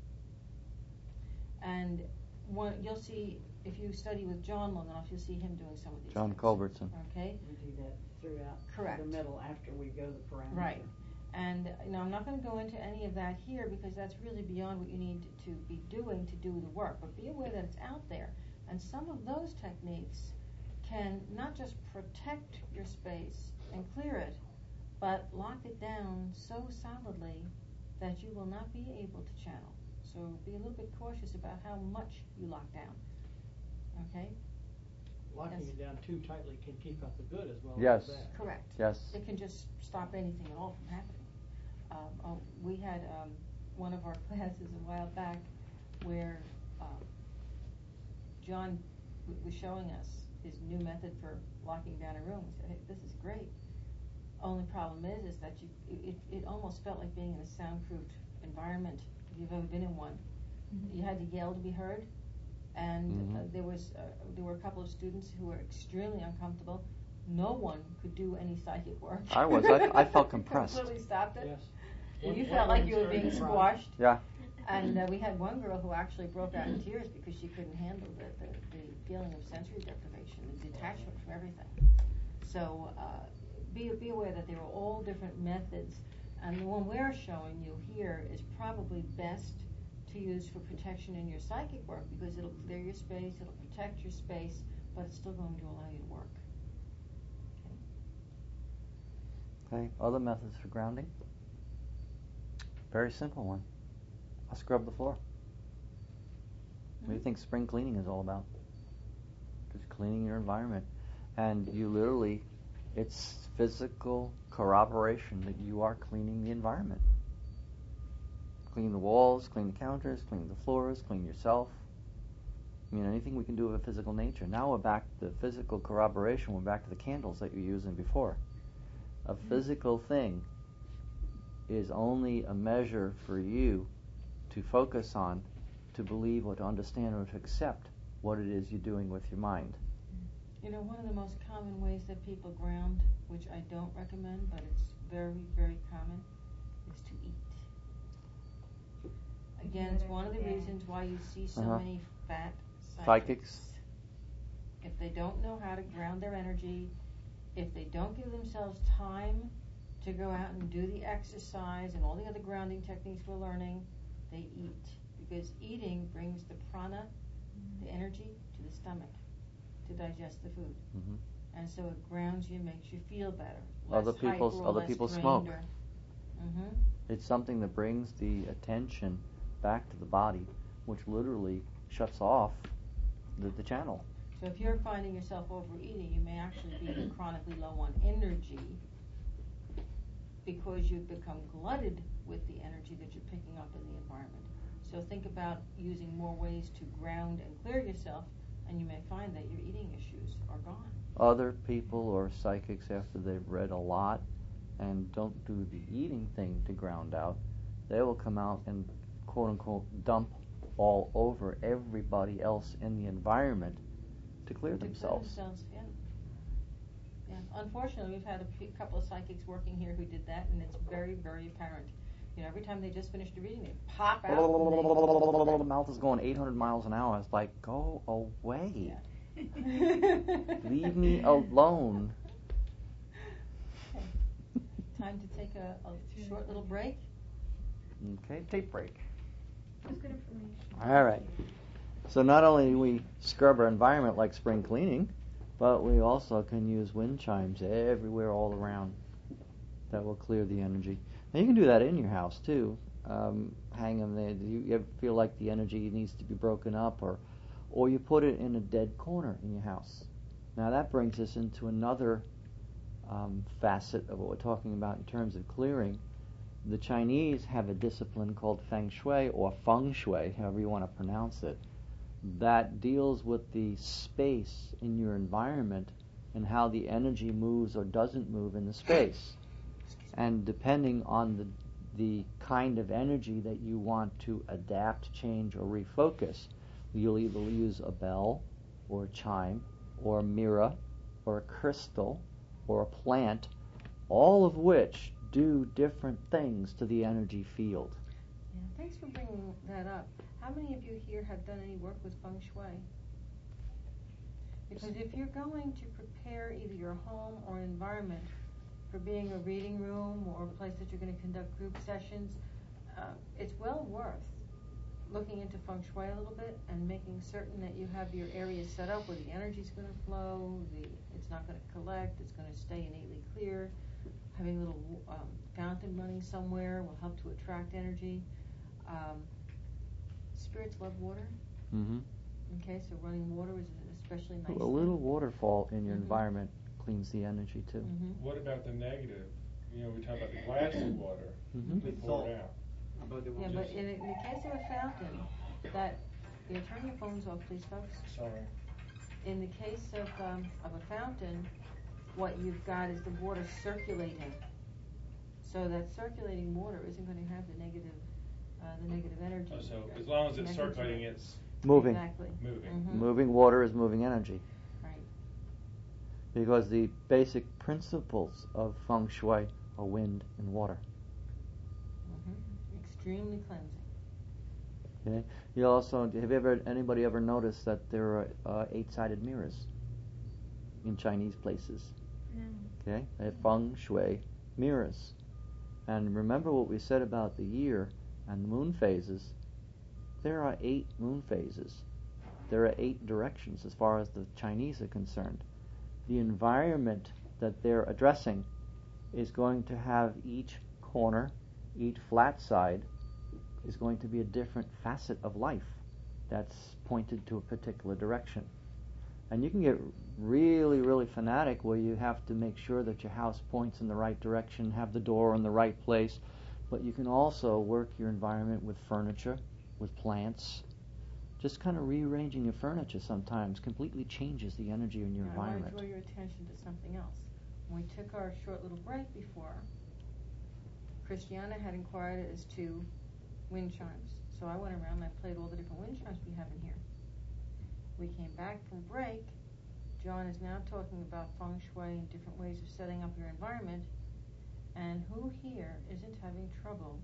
And you'll see, if you study with John long enough, you'll see him doing some of these John things. Culbertson. Okay? We do that throughout Correct. the middle after we go the perimeter. Right. And I'm not going to go into any of that here, because that's really beyond what you need to be doing to do the work. But be aware that it's out there. And some of those techniques can not just protect your space and clear it, but lock it down so solidly that you will not be able to channel. So be a little bit cautious about how much you lock down. Okay? Locking Yes. it down too tightly can keep out the good as well Yes. as the bad. Correct. Yes. It can just stop anything at all from happening. We had one of our classes a while back where John was showing us his new method for locking down a room. We said, hey, this is great. Only problem is that it almost felt like being in a soundproofed environment, if you've ever been in one. You had to yell to be heard, and there were a couple of students who were extremely uncomfortable. No one could do any psychic work. I felt compressed. Completely stopped it. Yes. You felt like you were being squashed. Yeah. And we had one girl who actually broke out in tears because she couldn't handle the feeling of sensory deprivation, the detachment from everything. So be aware that there are all different methods, and the one we're showing you here is probably best to use for protection in your psychic work, because it'll clear your space, it'll protect your space, but it's still going to allow you to work. Okay. Other methods for grounding? Very simple one. I'll scrub the floor. What do you think spring cleaning is all about? Just cleaning your environment. And you literally, it's physical corroboration that you are cleaning the environment. Clean the walls, clean the counters, clean the floors, clean yourself. I mean, anything we can do of a physical nature. Now we're back to the physical corroboration. We're back to the candles that you were using before. A physical thing is only a measure for you to focus on, to believe or to understand or to accept what it is you're doing with your mind. You know, one of the most common ways that people ground, which I don't recommend, but it's very, very common, is to eat. Again, it's one of the reasons why you see so many fat psychics. If they don't know how to ground their energy, if they don't give themselves time to go out and do the exercise and all the other grounding techniques we're learning, they eat. Because eating brings the prana, the energy, to the stomach to digest the food. And so it grounds you, makes you feel better. Other people smoke. It's something that brings the attention back to the body, which literally shuts off the channel. So if you're finding yourself overeating, you may actually be chronically low on energy, because you've become glutted with the energy that you're picking up in the environment. So think about using more ways to ground and clear yourself, and you may find that your eating issues are gone. Other people or psychics, after they've read a lot and don't do the eating thing to ground out, they will come out and quote-unquote dump all over everybody else in the environment to clear themselves. Yeah. Unfortunately, we've had a couple of psychics working here who did that, and it's very, very apparent. You know, every time they just finished a reading, they pop out. The mouth is going 800 miles an hour. It's like, go away. Yeah. Leave me alone. Okay. time to take a short little break. Okay, tape break. That's good information. All right. So not only do we scrub our environment like spring cleaning, but we also can use wind chimes everywhere all around. That will clear the energy. Now you can do that in your house too. Hang them there. You ever feel like the energy needs to be broken up, or you put it in a dead corner in your house. Now that brings us into another facet of what we're talking about in terms of clearing. The Chinese have a discipline called Feng Shui or Feng Shui, however you want to pronounce it, that deals with the space in your environment and how the energy moves or doesn't move in the space. And depending on the kind of energy that you want to adapt, change, or refocus, you'll either use a bell or a chime or a mirror or a crystal or a plant, all of which do different things to the energy field. Yeah, thanks for bringing that up. How many of you here have done any work with Feng Shui? Because if you're going to prepare either your home or environment for being a reading room or a place that you're going to conduct group sessions, it's well worth looking into Feng Shui a little bit and making certain that you have your area set up where the energy's going to flow, it's not going to collect, it's going to stay innately clear. Having a little fountain running somewhere will help to attract energy. Spirits love water. Mm-hmm. Okay, so running water is an especially nice A little waterfall in your environment cleans the energy too. What about the negative? You know, we talk about the glassy water. We pour it out. Yeah, but in the case of a fountain, turn your phones off, please, folks. Sorry. In the case of a fountain, what you've got is the water circulating. So that circulating water isn't going to have the negative energy. Oh, so as long as it's circulating, it's moving. Exactly. moving. Mm-hmm. Moving water is moving energy. Right. Because the basic principles of Feng Shui are wind and water. Mm-hmm. Extremely cleansing. Okay. You also anybody ever noticed that there are 8-sided mirrors in Chinese places? No. Okay, they have Feng Shui mirrors. And remember what we said about the year and the moon phases. There are 8 moon phases. There are 8 directions as far as the Chinese are concerned. The environment that they're addressing is going to have each corner, each flat side is going to be a different facet of life that's pointed to a particular direction. And you can get really, really fanatic where you have to make sure that your house points in the right direction, have the door in the right place. But you can also work your environment with furniture, with plants. Just kind of rearranging your furniture sometimes completely changes the energy in your environment. I want to draw your attention to something else. When we took our short little break before, Christiana had inquired as to wind chimes. So I went around and I played all the different wind chimes we have in here. We came back from break. John is now talking about Feng Shui and different ways of setting up your environment. And who here isn't having trouble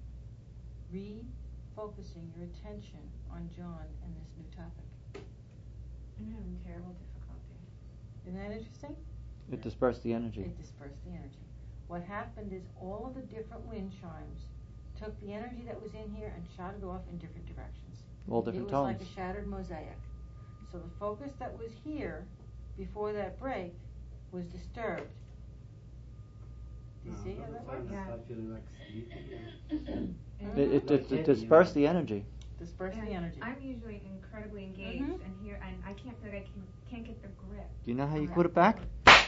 refocusing your attention on John and this new topic? I'm having terrible difficulty. Isn't that interesting? It dispersed the energy. It dispersed the energy. What happened is all of the different wind chimes took the energy that was in here and shot it off in different directions. All different tones. It was tones. like a shattered mosaic. So the focus that was here before that break was disturbed. Do you see how that works? Yeah. Start feeling like It dispersed the energy. Disperse the energy. I'm usually incredibly engaged, and here, and I can't feel like I can't get the grip. Do you know how you put it back?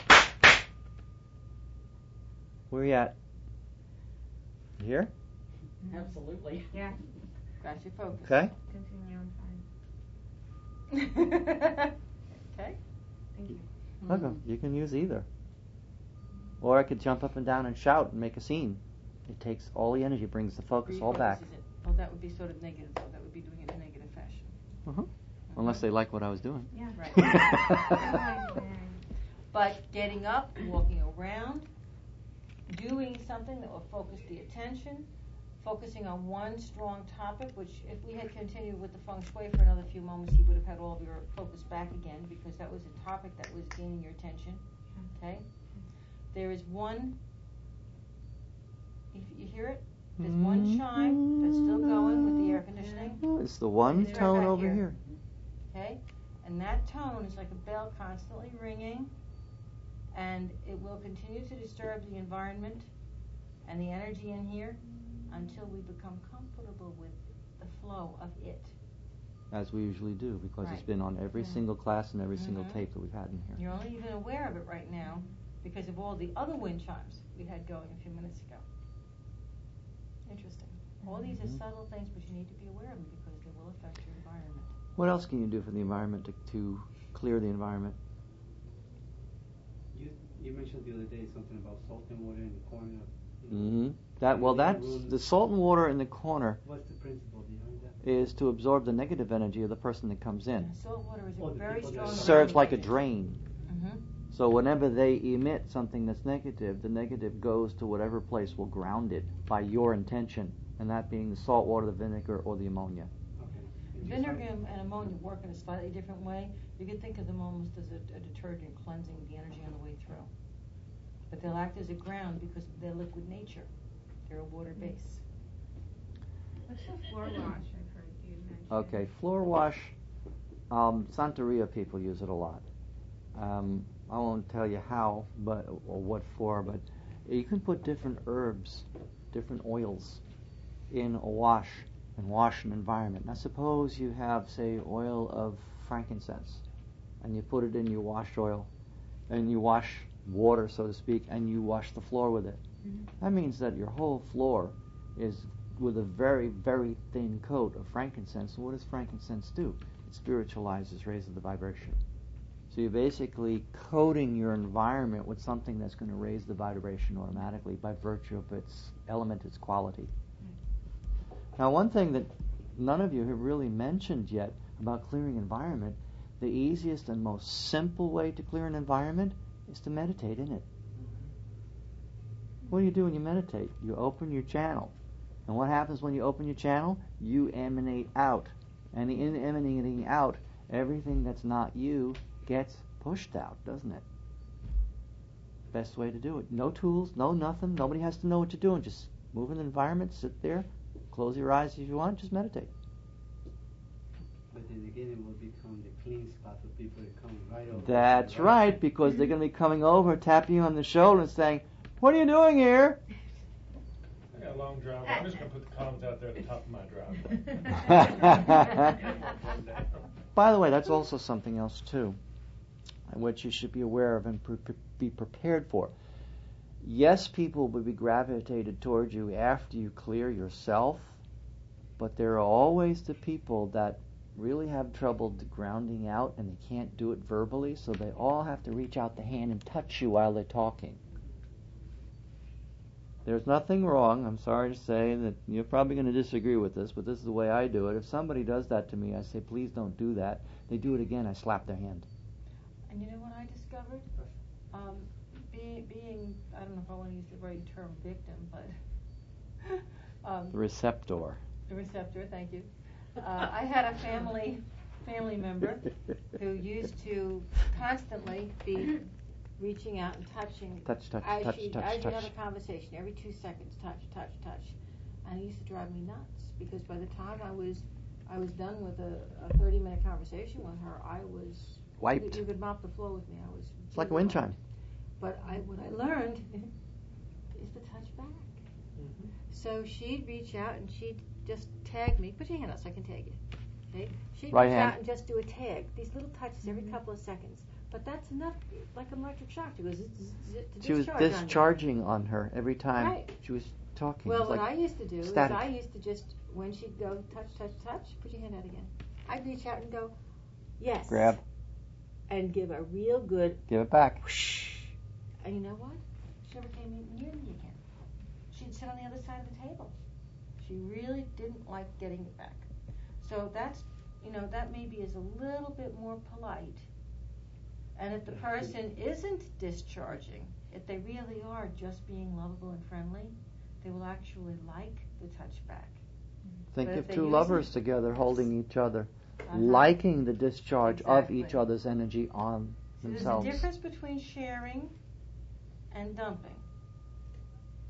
Where are you at? Here? Absolutely. Yeah. Got your focus. Okay. Continue on fine. Okay. Thank you. Okay. You can use either. Or I could jump up and down and shout and make a scene. It takes all the energy, brings the focus all back. Refocuses it. Well, that would be sort of negative, though. That would be doing it in a negative fashion. Uh-huh. Unless they like what I was doing. Yeah. Right. But getting up, walking around, doing something that will focus the attention, focusing on one strong topic, which if we had continued with the Feng Shui for another few moments, he would have had all of your focus back again because that was a topic that was gaining your attention. Okay? There is one You hear it? There's one chime that's still going with the air conditioning. It's the one It's right tone back over here. here. Okay? And that tone is like a bell constantly ringing, and it will continue to disturb the environment and the energy in here until we become comfortable with the flow of it. As we usually do, because it's Right. been on every single class and every single Mhm. tape that we've had in here. You're only even aware of it right now because of all the other wind chimes we had going a few minutes ago. Interesting. All these are subtle things, but you need to be aware of them because they will affect your environment. What else can you do for the environment to clear the environment? You mentioned the other day something about salt and water in the corner. Mm-hmm. That's the salt and water in the corner What's the principle behind that? is to absorb the negative energy of the person that comes in. Salt water is Oh, a the very people strong. that- Serves like a magnet. drain. Mhm. So whenever they emit something that's negative, the negative goes to whatever place will ground it by your intention, and that being the salt water, the vinegar, or the ammonia. Okay. And Vinegar decide- and ammonia work in a slightly different way. You can think of them almost as a detergent cleansing the energy on the way through. But they'll act as a ground because of their liquid nature. They're a water base. What's the floor wash I've heard you mention? Okay, floor wash. Santeria people use it a lot. I won't tell you how, or what for, but you can put different herbs, different oils in a wash and wash an environment. Now suppose you have, say, oil of frankincense, and you put it in your wash oil, and you wash water, so to speak, and you wash the floor with it. That means that your whole floor is with a very, very thin coat of frankincense. And what does frankincense do? It spiritualizes, raises the vibration. So you're basically coating your environment with something that's going to raise the vibration automatically by virtue of its element, its quality. Now, one thing that none of you have really mentioned yet about clearing environment, the easiest and most simple way to clear an environment is to meditate in it. What do you do when you meditate? You open your channel. And what happens when you open your channel? You emanate out. And in emanating out, everything that's not you gets pushed out, doesn't it? Best way to do it. No tools, no nothing. Nobody has to know what you're doing. Just move in the environment, sit there, close your eyes if you want, just meditate. But then again, it will become the clean spot for people to come right over. That's right, because they're going to be coming over, tapping you on the shoulder and saying, "What are you doing here?" I got a long driveway. I'm just going to put the columns out there at the top of my driveway. By the way, that's also something else too, which you should be aware of and be prepared for. Yes, people will be gravitated towards you after you clear yourself, but there are always the people that really have trouble grounding out and they can't do it verbally, so they all have to reach out the hand and touch you while they're talking. There's nothing wrong. I'm sorry to say that you're probably going to disagree with this, but this is the way I do it. If somebody does that to me, I say, please don't do that. They do it again, I slap their hand. And you know what I discovered? Being, I don't know if I want to use the right term, victim, but The receptor. the receptor. Thank you. I had a family member who used to constantly be reaching out and touching. Touch, as you'd have touch. a conversation every 2 seconds. Touch. And it used to drive me nuts because by the time I was done with a 30-minute conversation with her, I was Wiped. You could mop the floor with me. I was. It's like a wind chime. But what I learned is the touch back. Mm-hmm. So she'd reach out and she'd just tag me. Put your hand up so I can tag you. Okay? She'd Right reach hand. out and just do a tag. These little touches every couple of seconds. But that's enough, like an electric shock. She was She was discharging on her every time Right. she was talking. Well, It was what like I used to do static. is I used to just, when she'd go touch, put your hand out again. I'd reach out and go, yes. Grab, And give a real good give it back. whoosh. And you know what? She never came near me again. She'd sit on the other side of the table. She really didn't like getting it back. So that's, that maybe is a little bit more polite. And if the person isn't discharging, if they really are just being lovable and friendly, they will actually like the touch back. Think But of if they two use lovers it- together holding each other, Uh-huh. liking the discharge of each Exactly. other's energy on So themselves. there's a difference between sharing and dumping.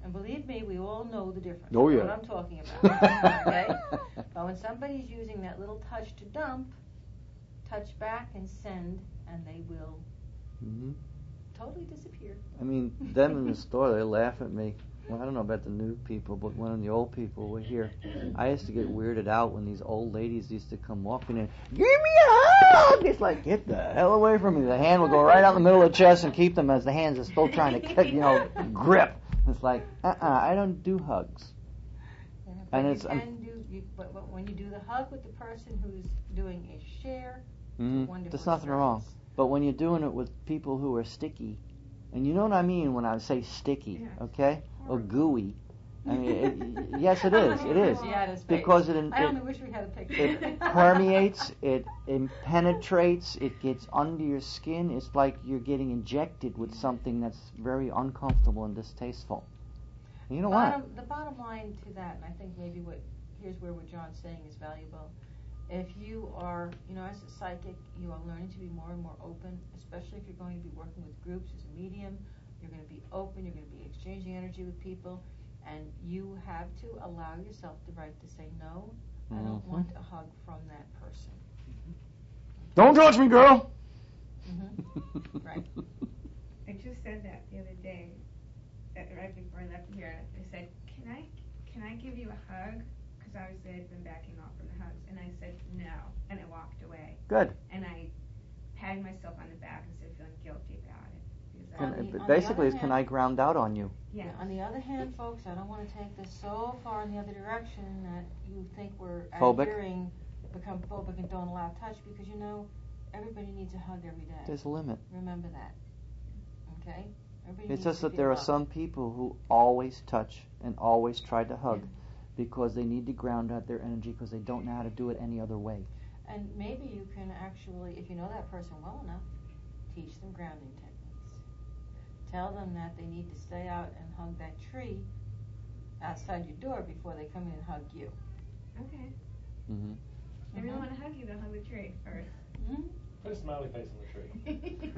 And believe me, we all know the difference. Oh, You yeah. know what I'm talking about. Okay? But when somebody's using that little touch to dump, touch back and send, and they will Mm-hmm. totally disappear. I mean, them in the store, they laugh at me. Well, I don't know about the new people, but when the old people were here, I used to get weirded out when these old ladies used to come walking in. Give me a hug! It's like, get the hell away from me. The hand will go right out in the middle of the chest and keep them as the hands are still trying to, grip. It's like, I don't do hugs. Yeah, And but it's- you can do, but when you do the hug with the person who's doing a share, it's a Mm-hmm. wonderful There's nothing wrong. experience. But when you're doing it with people who are sticky, and you know what I mean when I say sticky, Yeah. okay? Or gooey. I mean, yes, it is. It is. Yeah, it is. Because I only wish we had a picture. it permeates, it penetrates, it gets under your skin. It's like you're getting injected with something that's very uncomfortable and distasteful. And you know what? The bottom line to that, and I think maybe here's where what John's saying is valuable. If you are, as a psychic, you are learning to be more and more open, especially if you're going to be working with groups as a medium. You're going to be open, you're going to be exchanging energy with people, and you have to allow yourself the right to say, no, I don't want a hug from that person. Don't touch me, girl! Mm-hmm. Right. I just said that the other day, right before I left here. I said, can I give you a hug? Because obviously I'd been backing off from the hugs, and I said no, and I walked away. Good. And I patted myself on the back instead of feeling guilty about it. Basically, can I ground out on you? Yeah. On the other hand, folks, I don't want to take this so far in the other direction that you think we're Phobic? become phobic and don't allow touch, because everybody needs a hug every day. There's a limit. Remember that. Okay? Everybody It's needs just to that feel there are loved. some people who always touch and always try to hug because they need to ground out their energy because they don't know how to do it any other way. And maybe you can actually, if you know that person well enough, teach them grounding techniques. Tell them that they need to stay out and hug that tree outside your door before they come in and hug you. Okay. Mm-hmm. I really want to hug you, though. Hug the tree first. Mm-hmm. Put a smiley face on the tree.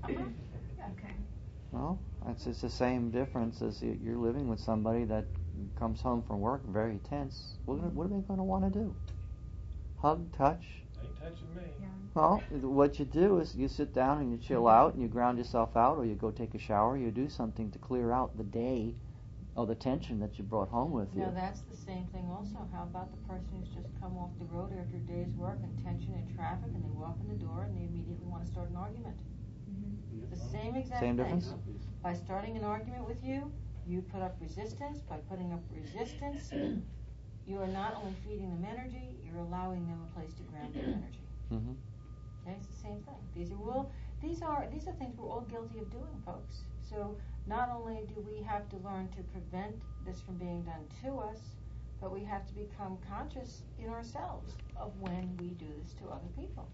Okay. Well, it's the same difference as you're living with somebody that comes home from work very tense. What are they going to want to do? Hug, touch? Ain't touching me. Yeah. Well, what you do is you sit down and you chill out and you ground yourself out, or you go take a shower, you do something to clear out the day or the tension that you brought home with you. Now that's the same thing also. How about the person who's just come off the road after a day's work and tension and traffic, and they walk in the door and they immediately want to start an argument? Mm-hmm. The same exact Same thing. difference? By starting an argument with you, you put up resistance. By putting up resistance, you are not only feeding them energy, you're allowing them a place to ground their energy. Mm-hmm. Okay, it's the same thing. These are things we're all guilty of doing, folks. So not only do we have to learn to prevent this from being done to us, but we have to become conscious in ourselves of when we do this to other people.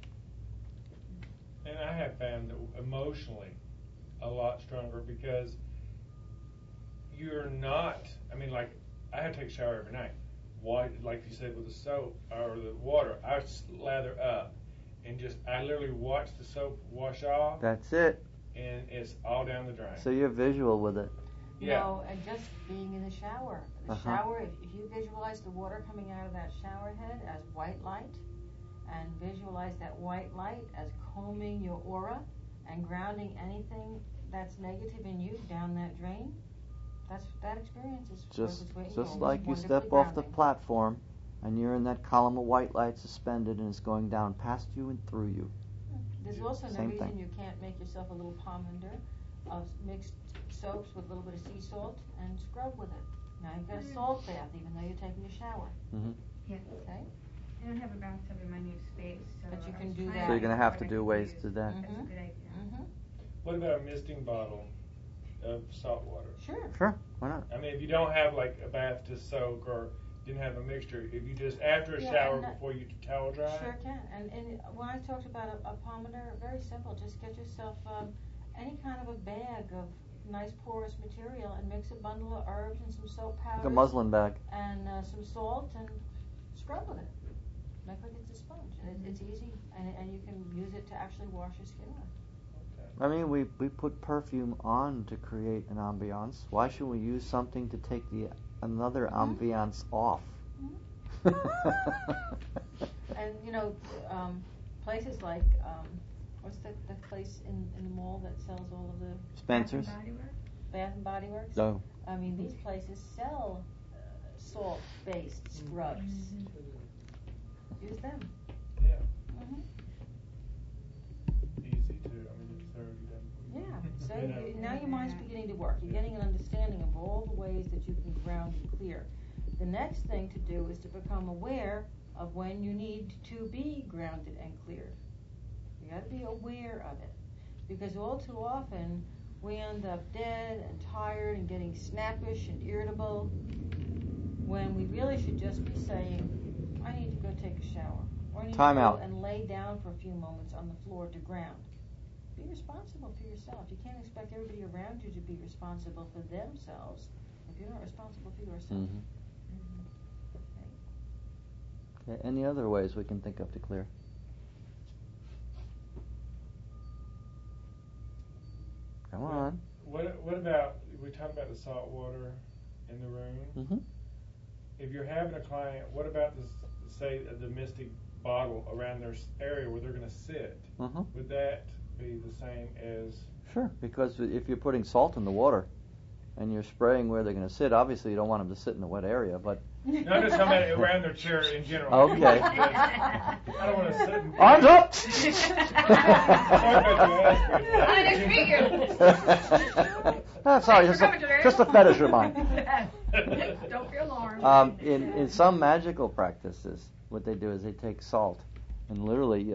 And I have found that emotionally a lot stronger because you're not, like I have to take a shower every night. Why, like you said, with the soap or the water, I lather up and I literally watch the soap wash off, That's it. and it's all down the drain. So you're visual with it. Yeah. And just being in the shower. The Uh-huh. shower, if you visualize the water coming out of that shower head as white light, and visualize that white light as combing your aura and grounding anything that's negative in you down that drain, that experience is Just worth its weight in just gold. like It's you wonderfully step off the grounding. platform and you're in that column of white light suspended and it's going down past you and through you. There's also no Same reason thing. you can't make yourself a little pomander of mixed soaps with a little bit of sea salt and scrub with it. Now you've got a salt bath even though you're taking a shower. Mm-hmm. Yeah. Okay? I don't have a bathtub in my new space, so But you I can was do trying that. So you're going to have what to I do could ways use. to that. That's a good idea. Mm-hmm. What about a misting bottle of salt water? Sure. Sure, why not? If you don't have like a bath to soak or didn't have a mixture, if you just after a Yeah, shower and that- before you towel dry. Sure can. And when I talked about a pomander, very simple. Just get yourself any kind of a bag of nice porous material and mix a bundle of herbs and some soap powder. Like a muslin bag. And some salt and scrub with it. Make like it's a sponge. And it's easy, and you can use it to actually wash your skin with. I mean, we put perfume on to create an ambiance. Why should we use something to take another ambiance off? And places like what's that place in the mall that sells all of the Spencer's? Bath and Body Works? No. I mean, these places sell salt-based scrubs. Use them. Yeah. Mm-hmm. Easy too. I mean, it's already done. Yeah. So You know. now your mind's beginning to work. You're getting an understanding of all the ways that you can ground and clear. The next thing to do is to become aware of when you need to be grounded and cleared. You got to be aware of it, because all too often we end up dead and tired and getting snappish and irritable when we really should just be saying, I need to go take a shower, or I need Time to out. go and lay down for a few moments on the floor to ground. Be responsible for yourself. You can't expect everybody around you to be responsible for themselves if you're not responsible for yourself. Mm-hmm. Okay, any other ways we can think of to clear? Come on. What about, we talked about the salt water in the room. Mm-hmm. If you're having a client, what about say the Mystic bottle around their area where they're going to sit? Mm-hmm. Would that be the same as? Sure, because if you're putting salt in the water and you're spraying where they're going to sit, obviously you don't want them to sit in a wet area, but... No, I'm just talking about around their chair in general. Okay. I don't want to sit in... Arms up! Sorry, just a fetish of mine. Don't be alarmed. In some magical practices, what they do is they take salt, and literally,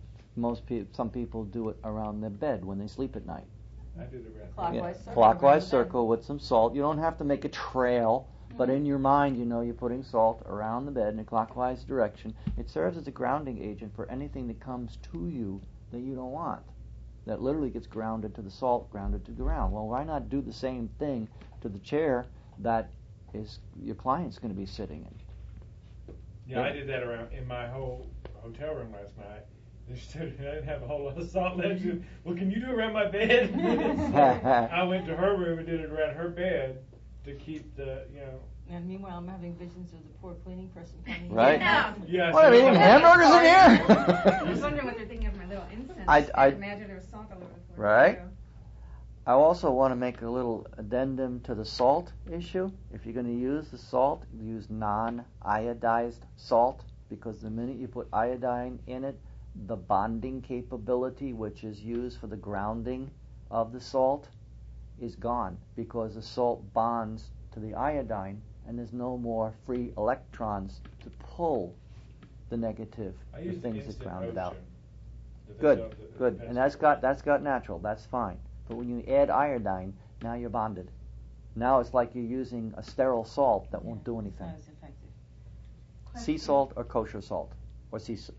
some people do it around their bed when they sleep at night. I did it around. Clockwise circle. Clockwise circle with some salt. You don't have to make a trail, but in your mind, you know you're putting salt around the bed in a clockwise direction. It serves as a grounding agent for anything that comes to you that you don't want. That literally gets grounded to the salt, grounded to the ground. Well, why not do the same thing to the chair that is your client's going to be sitting in? Yeah, I did that around in my whole hotel room last night. I didn't have a whole lot of salt left. She said, well, can you do it around my bed? So I went to her room and did it around her bed to keep the, And meanwhile, I'm having visions of the poor cleaning person coming Right? in. Yeah. What, are we eating hamburgers in I here? was wondering what they're thinking of my little incense. I imagine there was salt all over the floor. Right? too. I also want to make a little addendum to the salt issue. If you're going to use the salt, use non-iodized salt, because the minute you put iodine in it, the bonding capability, which is used for the grounding of the salt, is gone, because the salt bonds to the iodine, and there's no more free electrons to pull the negative, I the used things the that instant ground it out. potion that they Good, sell at the good, pet and that's store. got natural. That's fine. But when you add iodine, now you're bonded. Now it's like you're using a sterile salt that won't do It's anything. not as effective. Sea salt or kosher salt, or sea salt.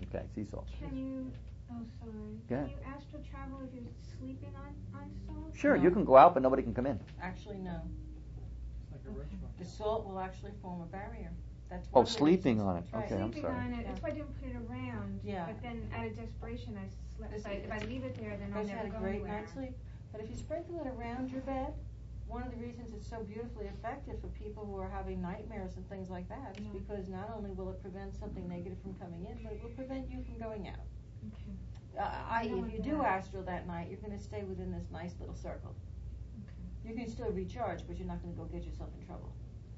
Can you, sorry. Go ahead. Can you astral travel if you're sleeping on salt? Sure, No. you can go out, but nobody can come in. Actually, no. It's like a restaurant. The salt will actually form a barrier. That's one Oh, of the sleeping reasons. on it. That's right. Okay, I'm Sleeping sorry. on it. Yeah. That's why I didn't put it around. Yeah. But then out of desperation, I slept. If I leave it there, then I'll Chris never had a go great anywhere. night's sleep. But if you sprinkle it around your bed, one of the reasons it's so beautifully effective for people who are having nightmares and things like that is Yeah. because not only will it prevent something negative from coming in, but it will prevent you from going out. Okay. If you do astral that night, you're going to stay within this nice little circle. Okay. You can still recharge, but you're not going to go get yourself in trouble.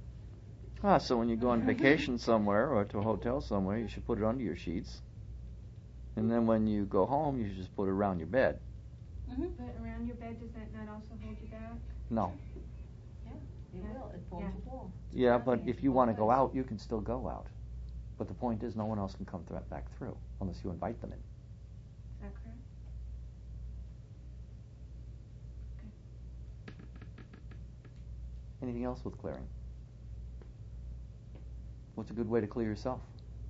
So when you go on vacation somewhere or to a hotel somewhere, you should put it under your sheets. And then when you go home, you should just put it around your bed. Mm-hmm. But around your bed, does that not also hold you back? No. It Yeah. will. It forms a wall. Yeah, but if you want to go out, you can still go out. But the point is, no one else can come back through unless you invite them in. Is that correct? Anything else with clearing? What's a good way to clear yourself?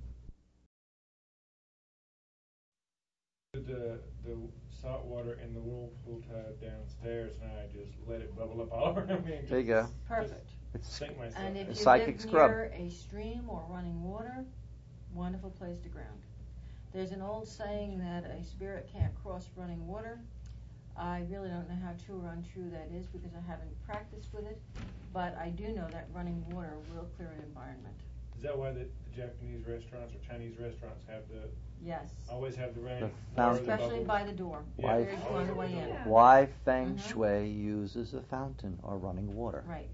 The salt water in the whirlpool tub downstairs, and I just let it bubble up all around me. And There you go. just Perfect. It's sink myself. And if A you psychic live scrub. near a stream or running water, wonderful place to ground. There's an old saying that a spirit can't cross running water. I really don't know how true or untrue that is because I haven't practiced with it, but I do know that running water will clear an environment. Is that why the Japanese restaurants or Chinese restaurants have Yes. always have the rain The water, fountain. the Especially bubbles? by the door. Yeah. Very true on the way in. Yeah. Why Feng Mhm. Shui uses a fountain or running water. Right.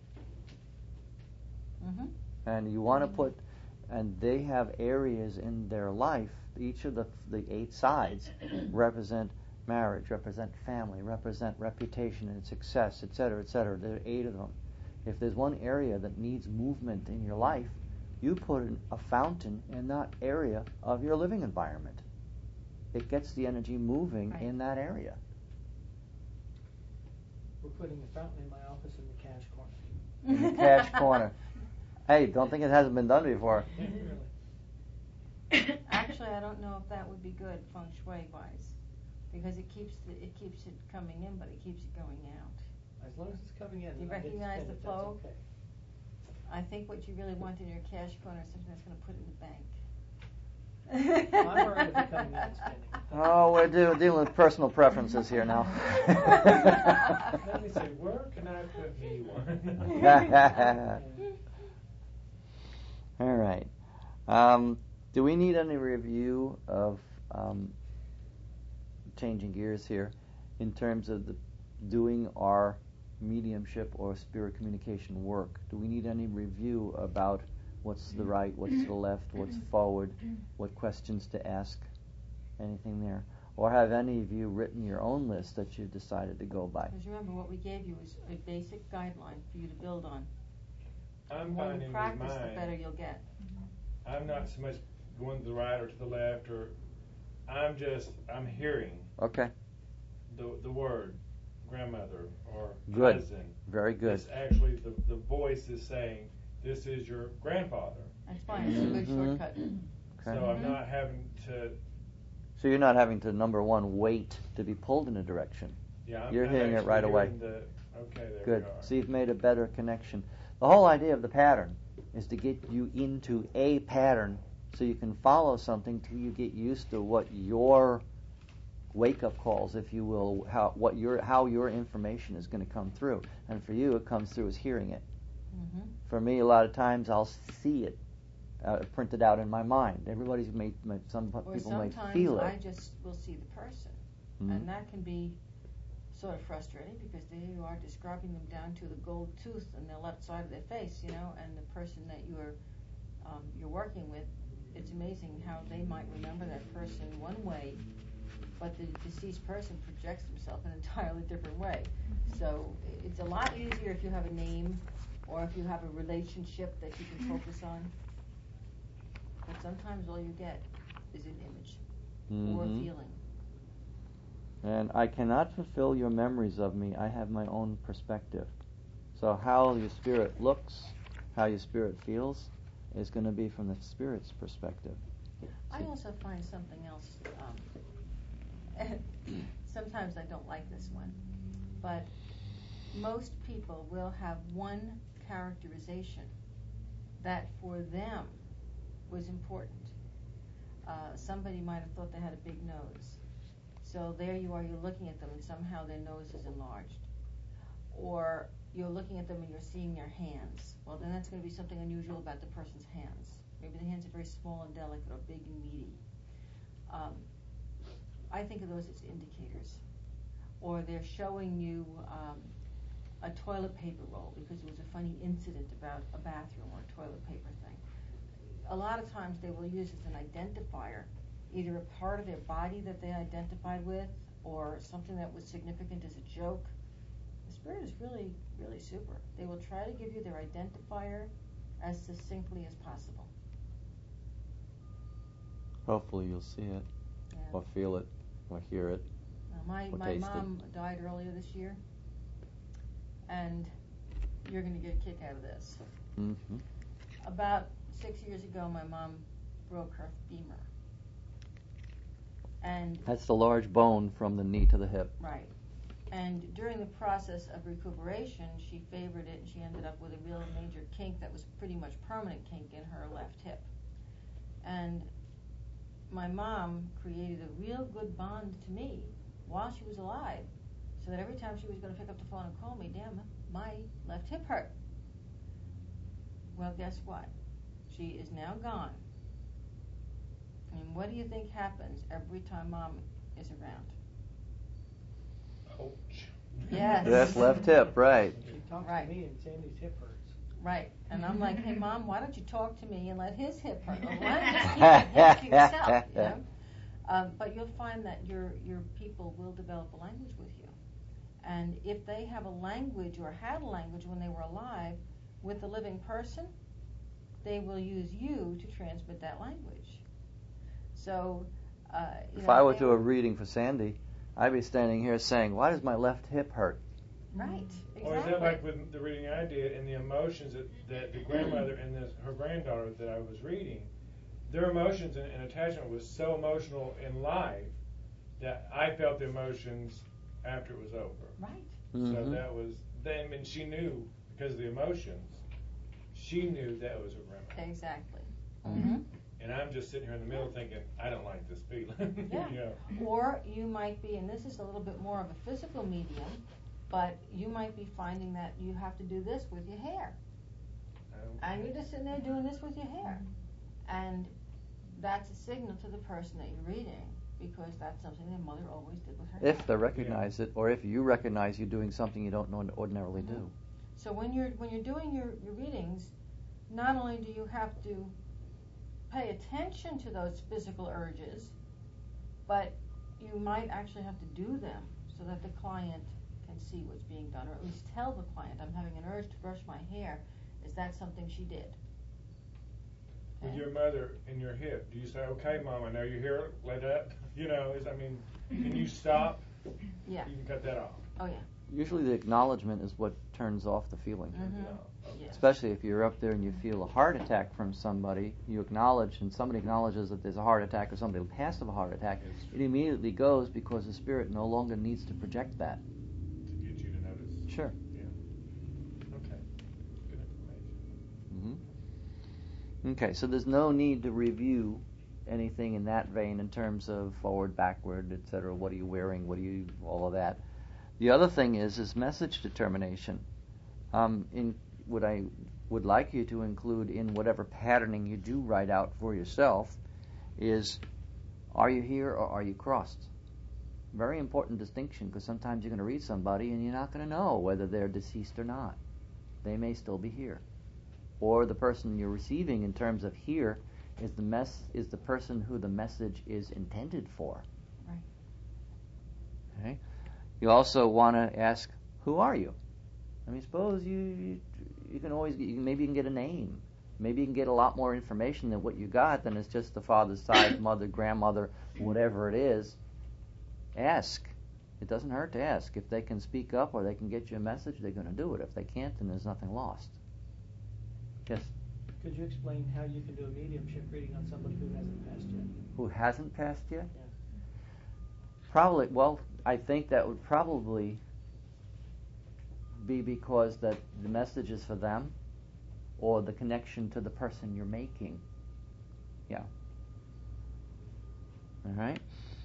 Mhm. And you want to put, and they have areas in their life, each of the 8 sides represent marriage, represent family, represent reputation and success, etc., etc. There are 8 of them. If there's one area that needs movement in your life, you put a fountain in that area of your living environment. It gets the energy moving Right. in that area. We're putting a fountain in my office in the cash corner. In the cash corner. Hey, don't think it hasn't been done before. Yeah, really. Actually, I don't know if that would be good feng shui wise, because it keeps it coming in, but it keeps it going out. As long as it's coming in. Do you and I get to recognize spend the it, flow? That's okay. I think what you really want in your cash corner is something that's going to put it in the bank. I'm alright with it coming in and spending it. Oh, we're dealing with personal preferences here now. Let me see, where can I put me one? All right. Do we need any review of changing gears here in terms of doing our mediumship or spirit communication work? Do we need any review about what's to the right, what's to the left, what's forward, what questions to ask? Anything there? Or have any of you written your own list that you've decided to go by? Because remember, what we gave you is a basic guideline for you to build on. I'm The more finding you with practice, the mine, better you'll get. I'm not so much going to the right or to the left, or I'm hearing Okay. the word grandmother or Good. cousin. Very good. It's actually the voice is saying, this is your grandfather. That's fine. It's a good Mhm. shortcut. Okay. So I'm not having to, So you're not having to, number one, wait to be pulled in a direction. yeah, You're I'm hearing it actually right away. hearing okay, there Good. we are. So you've made a better connection. The whole idea of the pattern is to get you into a pattern so you can follow something till you get used to what your wake-up calls, if you will, how your information is going to come through. And for you, it comes through as hearing it. Mm-hmm. For me, a lot of times I'll see it printed out in my mind. Some Or people may sometimes feel it. I just will see the person, Mhm. and that can be sort of frustrating because there you are describing them down to the gold tooth on the left side of their face, and the person that you're working with. It's amazing how they might remember that person one way, but the deceased person projects himself an entirely different way. So it's a lot easier if you have a name or if you have a relationship that you can focus on. But sometimes all you get is an image or a Mhm. feeling. And I cannot fulfill your memories of me. I have my own perspective. So how your spirit looks, how your spirit feels, is going to be from the spirit's perspective. I also find something else. Sometimes I don't like this one, but most people will have one characterization that for them was important. Somebody might have thought they had a big nose. So there you are, you're looking at them and somehow their nose is enlarged. Or you're looking at them and you're seeing their hands. Well, then that's going to be something unusual about the person's hands. Maybe the hands are very small and delicate or big and meaty. I think of those as indicators. Or they're showing you a toilet paper roll because there was a funny incident about a bathroom or a toilet paper thing. A lot of times they will use as an identifier either a part of their body that they identified with or something that was significant as a joke. The spirit is really, really super. They will try to give you their identifier as succinctly as possible. Hopefully you'll see it, Yeah. or feel it, or hear it. My taste it. mom died earlier this year, and you're going to get a kick out of this. Mm-hmm. About 6 years ago, my mom broke her femur. And That's the large bone from the knee to the hip. right. And during the process of recuperation, she favored it, and she ended up with a real major kink that was pretty much permanent kink in her left hip. And my mom created a real good bond to me while she was alive so that every time she was going to pick up the phone and call me, damn, my left hip hurt. Well, guess what? She is now gone. And what do you think happens every time Mom is around? Ouch. Yes. Yes, left hip, right. She talks Right. to me and Sandy's hip hurts. Right. And I'm like, hey, Mom, why don't you talk to me and let his hip hurt? Or why don't you just keep your hip to yourself, you know? But you'll find that your people will develop a language with you. And if they have a language or had a language when they were alive with a living person, they will use you to transmit that language. So, If I were to do a reading for Sandy, I'd be standing here saying, why does my left hip hurt? Right, exactly. Or is that like with the reading I did and the emotions that the grandmother and her granddaughter that I was reading, their emotions and attachment was so emotional in life that I felt the emotions after it was over. Right. Mm-hmm. So that was them, and she knew because of the emotions, she knew that was a grandma. Exactly. Mm-hmm. And I'm just sitting here in the middle thinking, I don't like this feeling. Yeah. You know? Or you might be, and this is a little bit more of a physical medium, but you might be finding that you have to do this with your hair. And you're just sitting there doing this with your hair. And that's a signal to the person that you're reading, because that's something their mother always did with her hair. If they recognize it, or if you recognize you're doing something you don't ordinarily do. So when you're doing your readings, not only do you have to pay attention to those physical urges, but you might actually have to do them so that the client can see what's being done, or at least tell the client, I'm having an urge to brush my hair. Is that something she did? With your mother in your hip, do you say, okay, Mom, I know you're here, let up? You know, can you stop? Yeah. You can cut that off. Oh, yeah. Usually the acknowledgement is what turns off the feeling. Mm-hmm. Okay. Especially if you're up there and you feel a heart attack from somebody, you acknowledge, and somebody acknowledges that there's a heart attack or somebody passed of a heart attack, it immediately goes because the spirit no longer needs to project that. To get you to notice. Sure. Yeah. Okay. Good information. Mm-hmm. Okay, so there's no need to review anything in that vein in terms of forward, backward, etc. What are you wearing? What are you? All of that. The other thing is message determination. In what I would like you to include in whatever patterning you do write out for yourself is, are you here or are you crossed? Very important distinction, because sometimes you're going to read somebody and you're not going to know whether they're deceased or not. They may still be here. Or the person you're receiving in terms of here is the person who the message is intended for. Right. Okay. You also want to ask, who are you? I mean, suppose you can always maybe you can get a name. Maybe you can get a lot more information than what you got than it's just the father's side, mother, grandmother, whatever it is. Ask. It doesn't hurt to ask. If they can speak up or they can get you a message, they're going to do it. If they can't, then there's nothing lost. Yes? Could you explain how you can do a mediumship reading on somebody who hasn't passed yet? Who hasn't passed yet? Yeah. Probably, well, I think that would probably be because that the message is for them or the connection to the person you're making. Yeah. All right.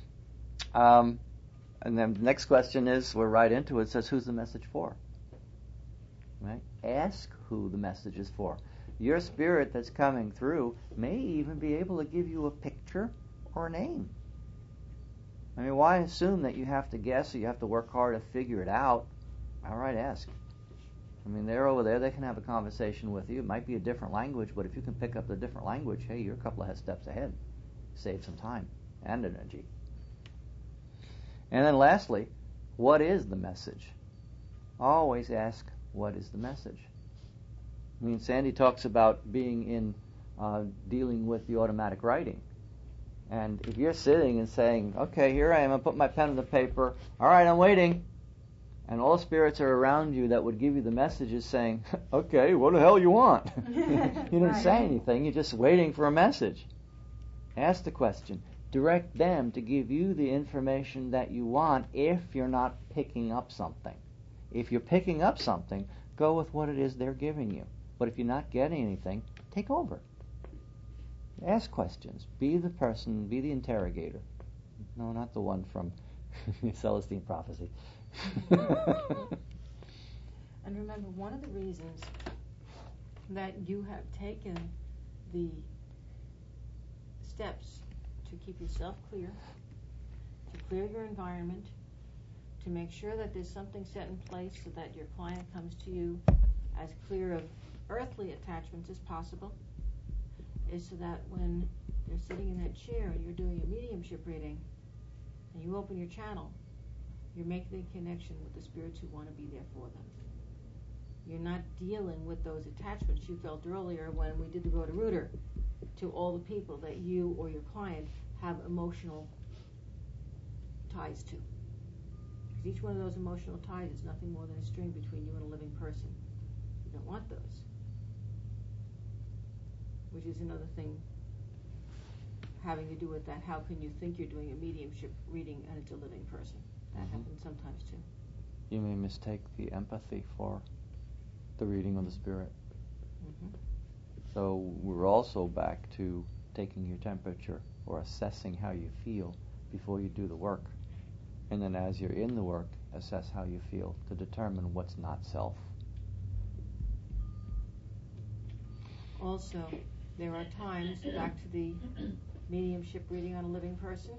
And then the next question is, we're right into it, says, who's the message for? Right? Ask who the message is for. Your spirit that's coming through may even be able to give you a picture or a name. I mean, why assume that you have to guess or you have to work hard to figure it out? All right, ask. I mean, they're over there. They can have a conversation with you. It might be a different language, but if you can pick up the different language, hey, you're a couple of steps ahead. Save some time and energy. And then lastly, what is the message? Always ask, what is the message? I mean, Sandy talks about being in dealing with the automatic writing. And if you're sitting and saying, okay, here I am, I put my pen on the paper, all right, I'm waiting, and all spirits are around you that would give you the messages saying, okay, what the hell you want? You didn't say anything, you're just waiting for a message. Ask the question. Direct them to give you the information that you want if you're not picking up something. If you're picking up something, go with what it is they're giving you. But if you're not getting anything, take over. Ask questions. Be the person, be the interrogator. No, not the one from Celestine prophecy. And remember, one of the reasons that you have taken the steps to keep yourself clear, to clear your environment, to make sure that there's something set in place so that your client comes to you as clear of earthly attachments as possible, is so that when they're sitting in that chair and you're doing a mediumship reading and you open your channel, you're making a connection with the spirits who want to be there for them. You're not dealing with those attachments you felt earlier when we did the Roto-Rooter to all the people that you or your client have emotional ties to. Because each one of those emotional ties is nothing more than a string between you and a living person. You don't want those. Which is another thing having to do with that. How can you think you're doing a mediumship reading and it's a living person? That happens sometimes too. You may mistake the empathy for the reading of the spirit. Mm-hmm. So we're also back to taking your temperature or assessing how you feel before you do the work. And then as you're in the work, assess how you feel to determine what's not self. Also, there are times, back to the mediumship reading on a living person,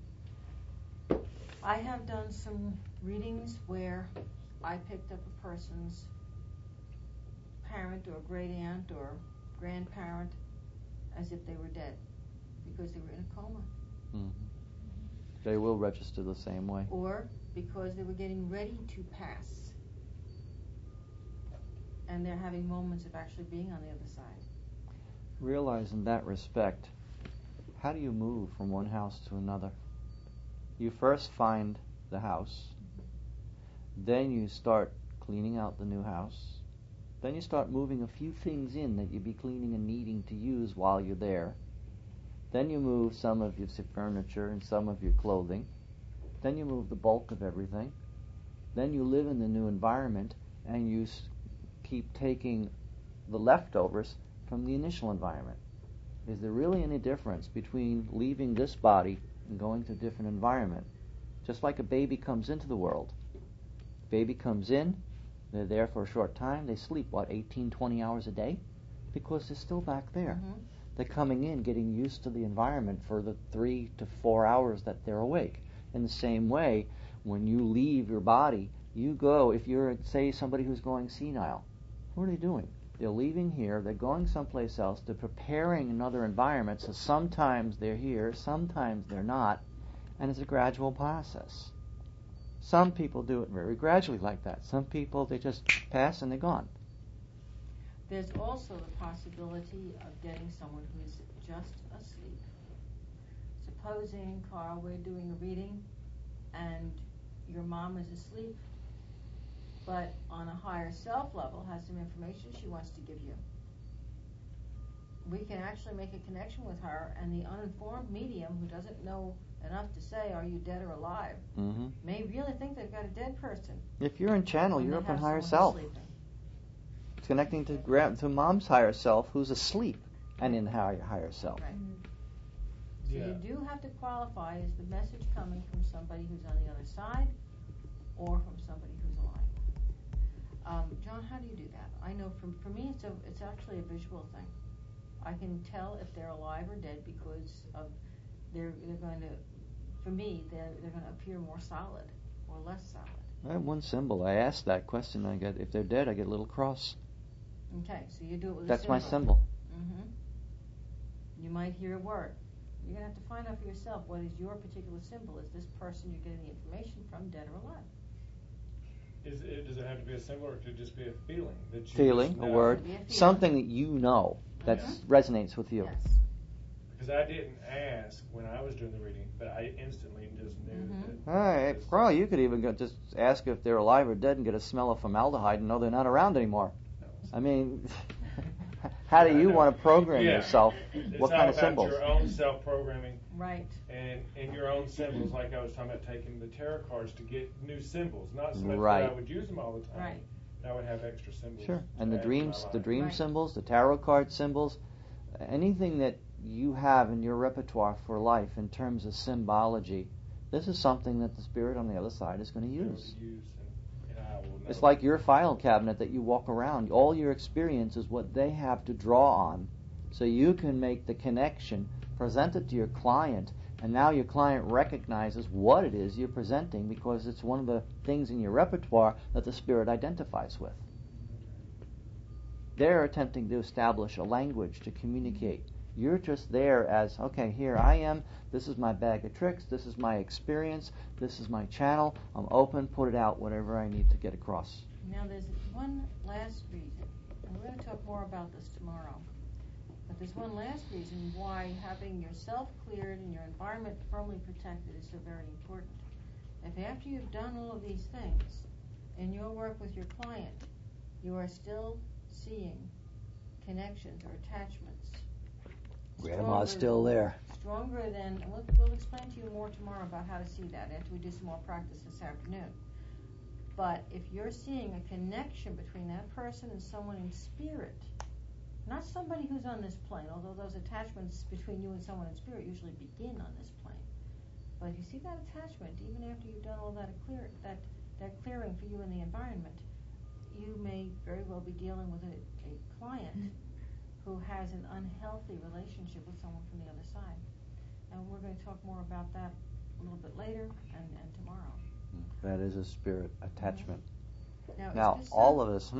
I have done some readings where I picked up a person's parent or great aunt or grandparent as if they were dead because they were in a coma. Mm-hmm. They will register the same way. Or because they were getting ready to pass and they're having moments of actually being on the other side. Realize in that respect, how do you move from one house to another? You first find the house, then you start cleaning out the new house, then you start moving a few things in that you'd be cleaning and needing to use while you're there. Then you move some of your furniture and some of your clothing. Then you move the bulk of everything. Then you live in the new environment and you keep taking the leftovers from the initial environment. Is there really any difference between leaving this body and going to a different environment? Just like a baby comes into the world. Baby comes in, they're there for a short time, they sleep, 18, 20 hours a day? Because they're still back there. Mm-hmm. They're coming in, getting used to the environment for the 3 to 4 hours that they're awake. In the same way, when you leave your body, you go, if you're, say, somebody who's going senile, what are they doing? They're leaving here, they're going someplace else, they're preparing another environment, so sometimes they're here, sometimes they're not, and it's a gradual process. Some people do it very gradually like that. Some people, they just pass and they're gone. There's also the possibility of getting someone who's just asleep. Supposing, Carl, we're doing a reading and your mom is asleep, but on a higher self level has some information she wants to give you. We can actually make a connection with her, and the uninformed medium who doesn't know enough to say, are you dead or alive, may really think they've got a dead person. If you're in channel, when you're they up in have higher someone self. who's sleeping. It's connecting to mom's higher self who's asleep and in higher self. Right. So Yeah. you do have to qualify, is the message coming from somebody who's on the other side or from somebody who's alive? John, how do you do that? I know for me it's actually a visual thing. I can tell if they're alive or dead because of they're going to, for me, they're going to appear more solid or less solid. I have one symbol. I ask that question. I get, if they're dead, I get a little cross. Okay, so you do it with That's a symbol. my symbol. Mm-hmm. You might hear a word. You're going to have to find out for yourself what is your particular symbol. Is this person you're getting the information from dead or alive? Does it have to be a symbol, or could it just be a feeling that you Feeling, just a know? word, Be a feeling. something that you know that resonates with you. Yes. Because I didn't ask when I was doing the reading, but I instantly just knew that. All right, this- well, you could even just ask if they're alive or dead and get a smell of formaldehyde and know they're not around anymore. I mean, how do you want to program Yeah. yourself? It's What all kind of about symbols? your own self-programming Right. and your own symbols. Like I was talking about taking the tarot cards to get new symbols, not so much Right. that I would use them all the time. Right. I would have extra symbols. Sure. to And the add to dreams, my the life. dream Right. symbols, the tarot card symbols, anything that you have in your repertoire for life in terms of symbology This is something that the spirit on the other side is going to use. And I will know. It's like your file cabinet that you walk around. All your experience is what they have to draw on, so you can make the connection, present it to your client, and now your client recognizes what it is you're presenting because it's one of the things in your repertoire that the spirit identifies with. They're attempting to establish a language to communicate. You're just there as, okay, here I am, this is my bag of tricks, this is my experience, this is my channel, I'm open, put it out, whatever I need to get across. Now there's one last reason, and we're going to talk more about this tomorrow, but there's one last reason why having yourself cleared and your environment firmly protected is so very important. If after you've done all of these things, in your work with your client, you are still seeing connections or attachments, Grandma's still there. stronger than, and we'll explain to you more tomorrow about how to see that after we do some more practice this afternoon. But if you're seeing a connection between that person and someone in spirit, not somebody who's on this plane, although those attachments between you and someone in spirit usually begin on this plane. But if you see that attachment, even after you've done all that clearing for you in the environment, you may very well be dealing with a client who has an unhealthy relationship with someone from the other side. And we're going to talk more about that a little bit later and tomorrow. That is a spirit attachment. Now all of us,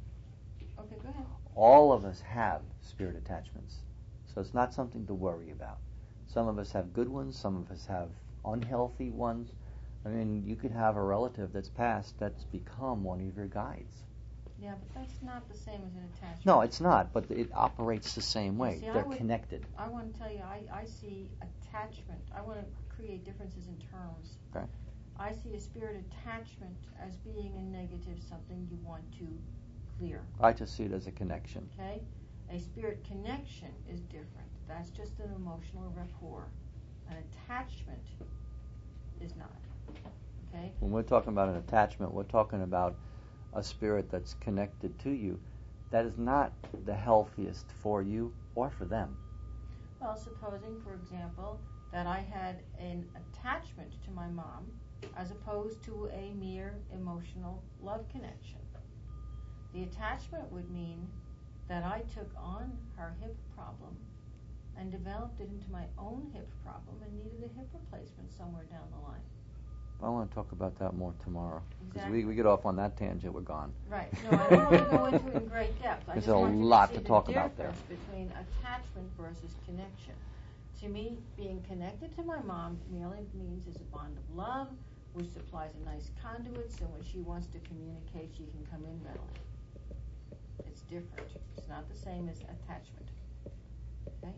Okay, go ahead. all of us have spirit attachments. So it's not something to worry about. Some of us have good ones, some of us have unhealthy ones. I mean, you could have a relative that's passed that's become one of your guides. Yeah, but that's not the same as an attachment. No, it's not, but it operates the same way. See, They're connected. I want to tell you, I see attachment. I want to create differences in terms. Okay. I see a spirit attachment as being a negative, something you want to clear. I just see it as a connection. Okay? A spirit connection is different. That's just an emotional rapport. An attachment is not. Okay? When we're talking about an attachment, we're talking about a spirit that's connected to you. That is not the healthiest for you or for them. Well, supposing, for example, that I had an attachment to my mom as opposed to a mere emotional love connection. The attachment would mean that I took on her hip problem and developed it into my own hip problem and needed a hip replacement somewhere down the line. I want to talk about that more tomorrow. Because Exactly. we get off on that tangent, we're gone. Right. No, I don't want to go into it in great depth. I There's just a want you lot to see to talk the about there. difference between attachment versus connection. To me, being connected to my mom merely means is a bond of love, which supplies a nice conduit, so when she wants to communicate, she can come in readily. It's different. It's not the same as attachment. Okay?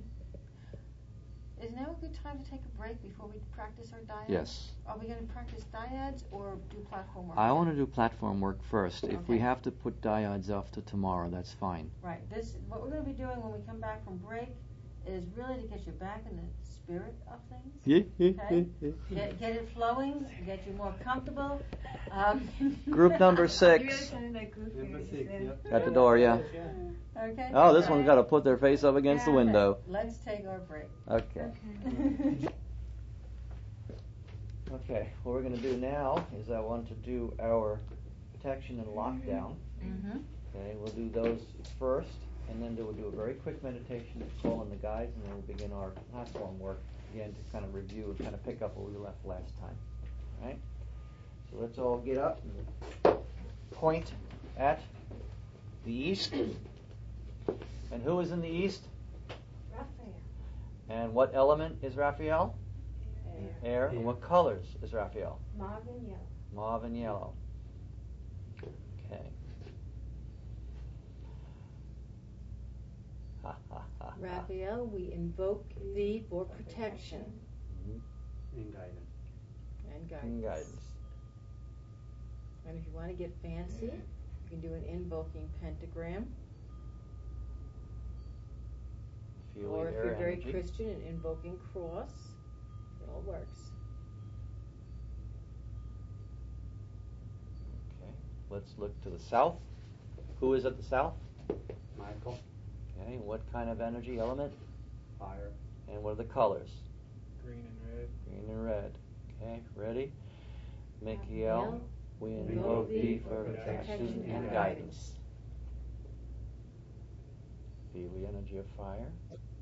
Is now a good time to take a break before we practice our dyads? Yes. Are we going to practice dyads or do platform work? I want to do platform work first. If we Okay. have to put dyads off to tomorrow, that's fine. Right. What we're going to be doing when we come back from break is really to get you back in the spirit of things. Okay? Get it flowing, get you more comfortable. Group number You 6. really sounded like Goofy. Number when you 6, said- yep. At the door, yeah. Okay. Oh, this one's got to put their face up against the Okay. window. Let's take our break. Okay. Okay, what we're going to do now is I want to do our protection and lockdown. Mm-hmm. Okay, we'll do those first, and then we'll do a very quick meditation to call in the guides, and then we'll begin our platform work again to kind of review and kind of pick up where we left last time. All right? So let's all get up and point at the east. And who is in the east? Raphael. And what element is Raphael? Air. And what colors is Raphael? Mauve and yellow. Mauve and yellow. Okay. Ha ha ha. Raphael, we invoke thee for protection And guidance. and guidance. And guidance. And if you want to get fancy, you can do an invoking pentagram. Feel Or the if air you're very energy. Christian, an invoking cross. It all works. Okay. Let's look to the south. Who is at the south? Michael, Okay. What kind of energy element? fire, And what are the colors? Green and red. Green and red. Okay, ready? Michael, we invoke thee for protection and guidance. Feel the energy of fire.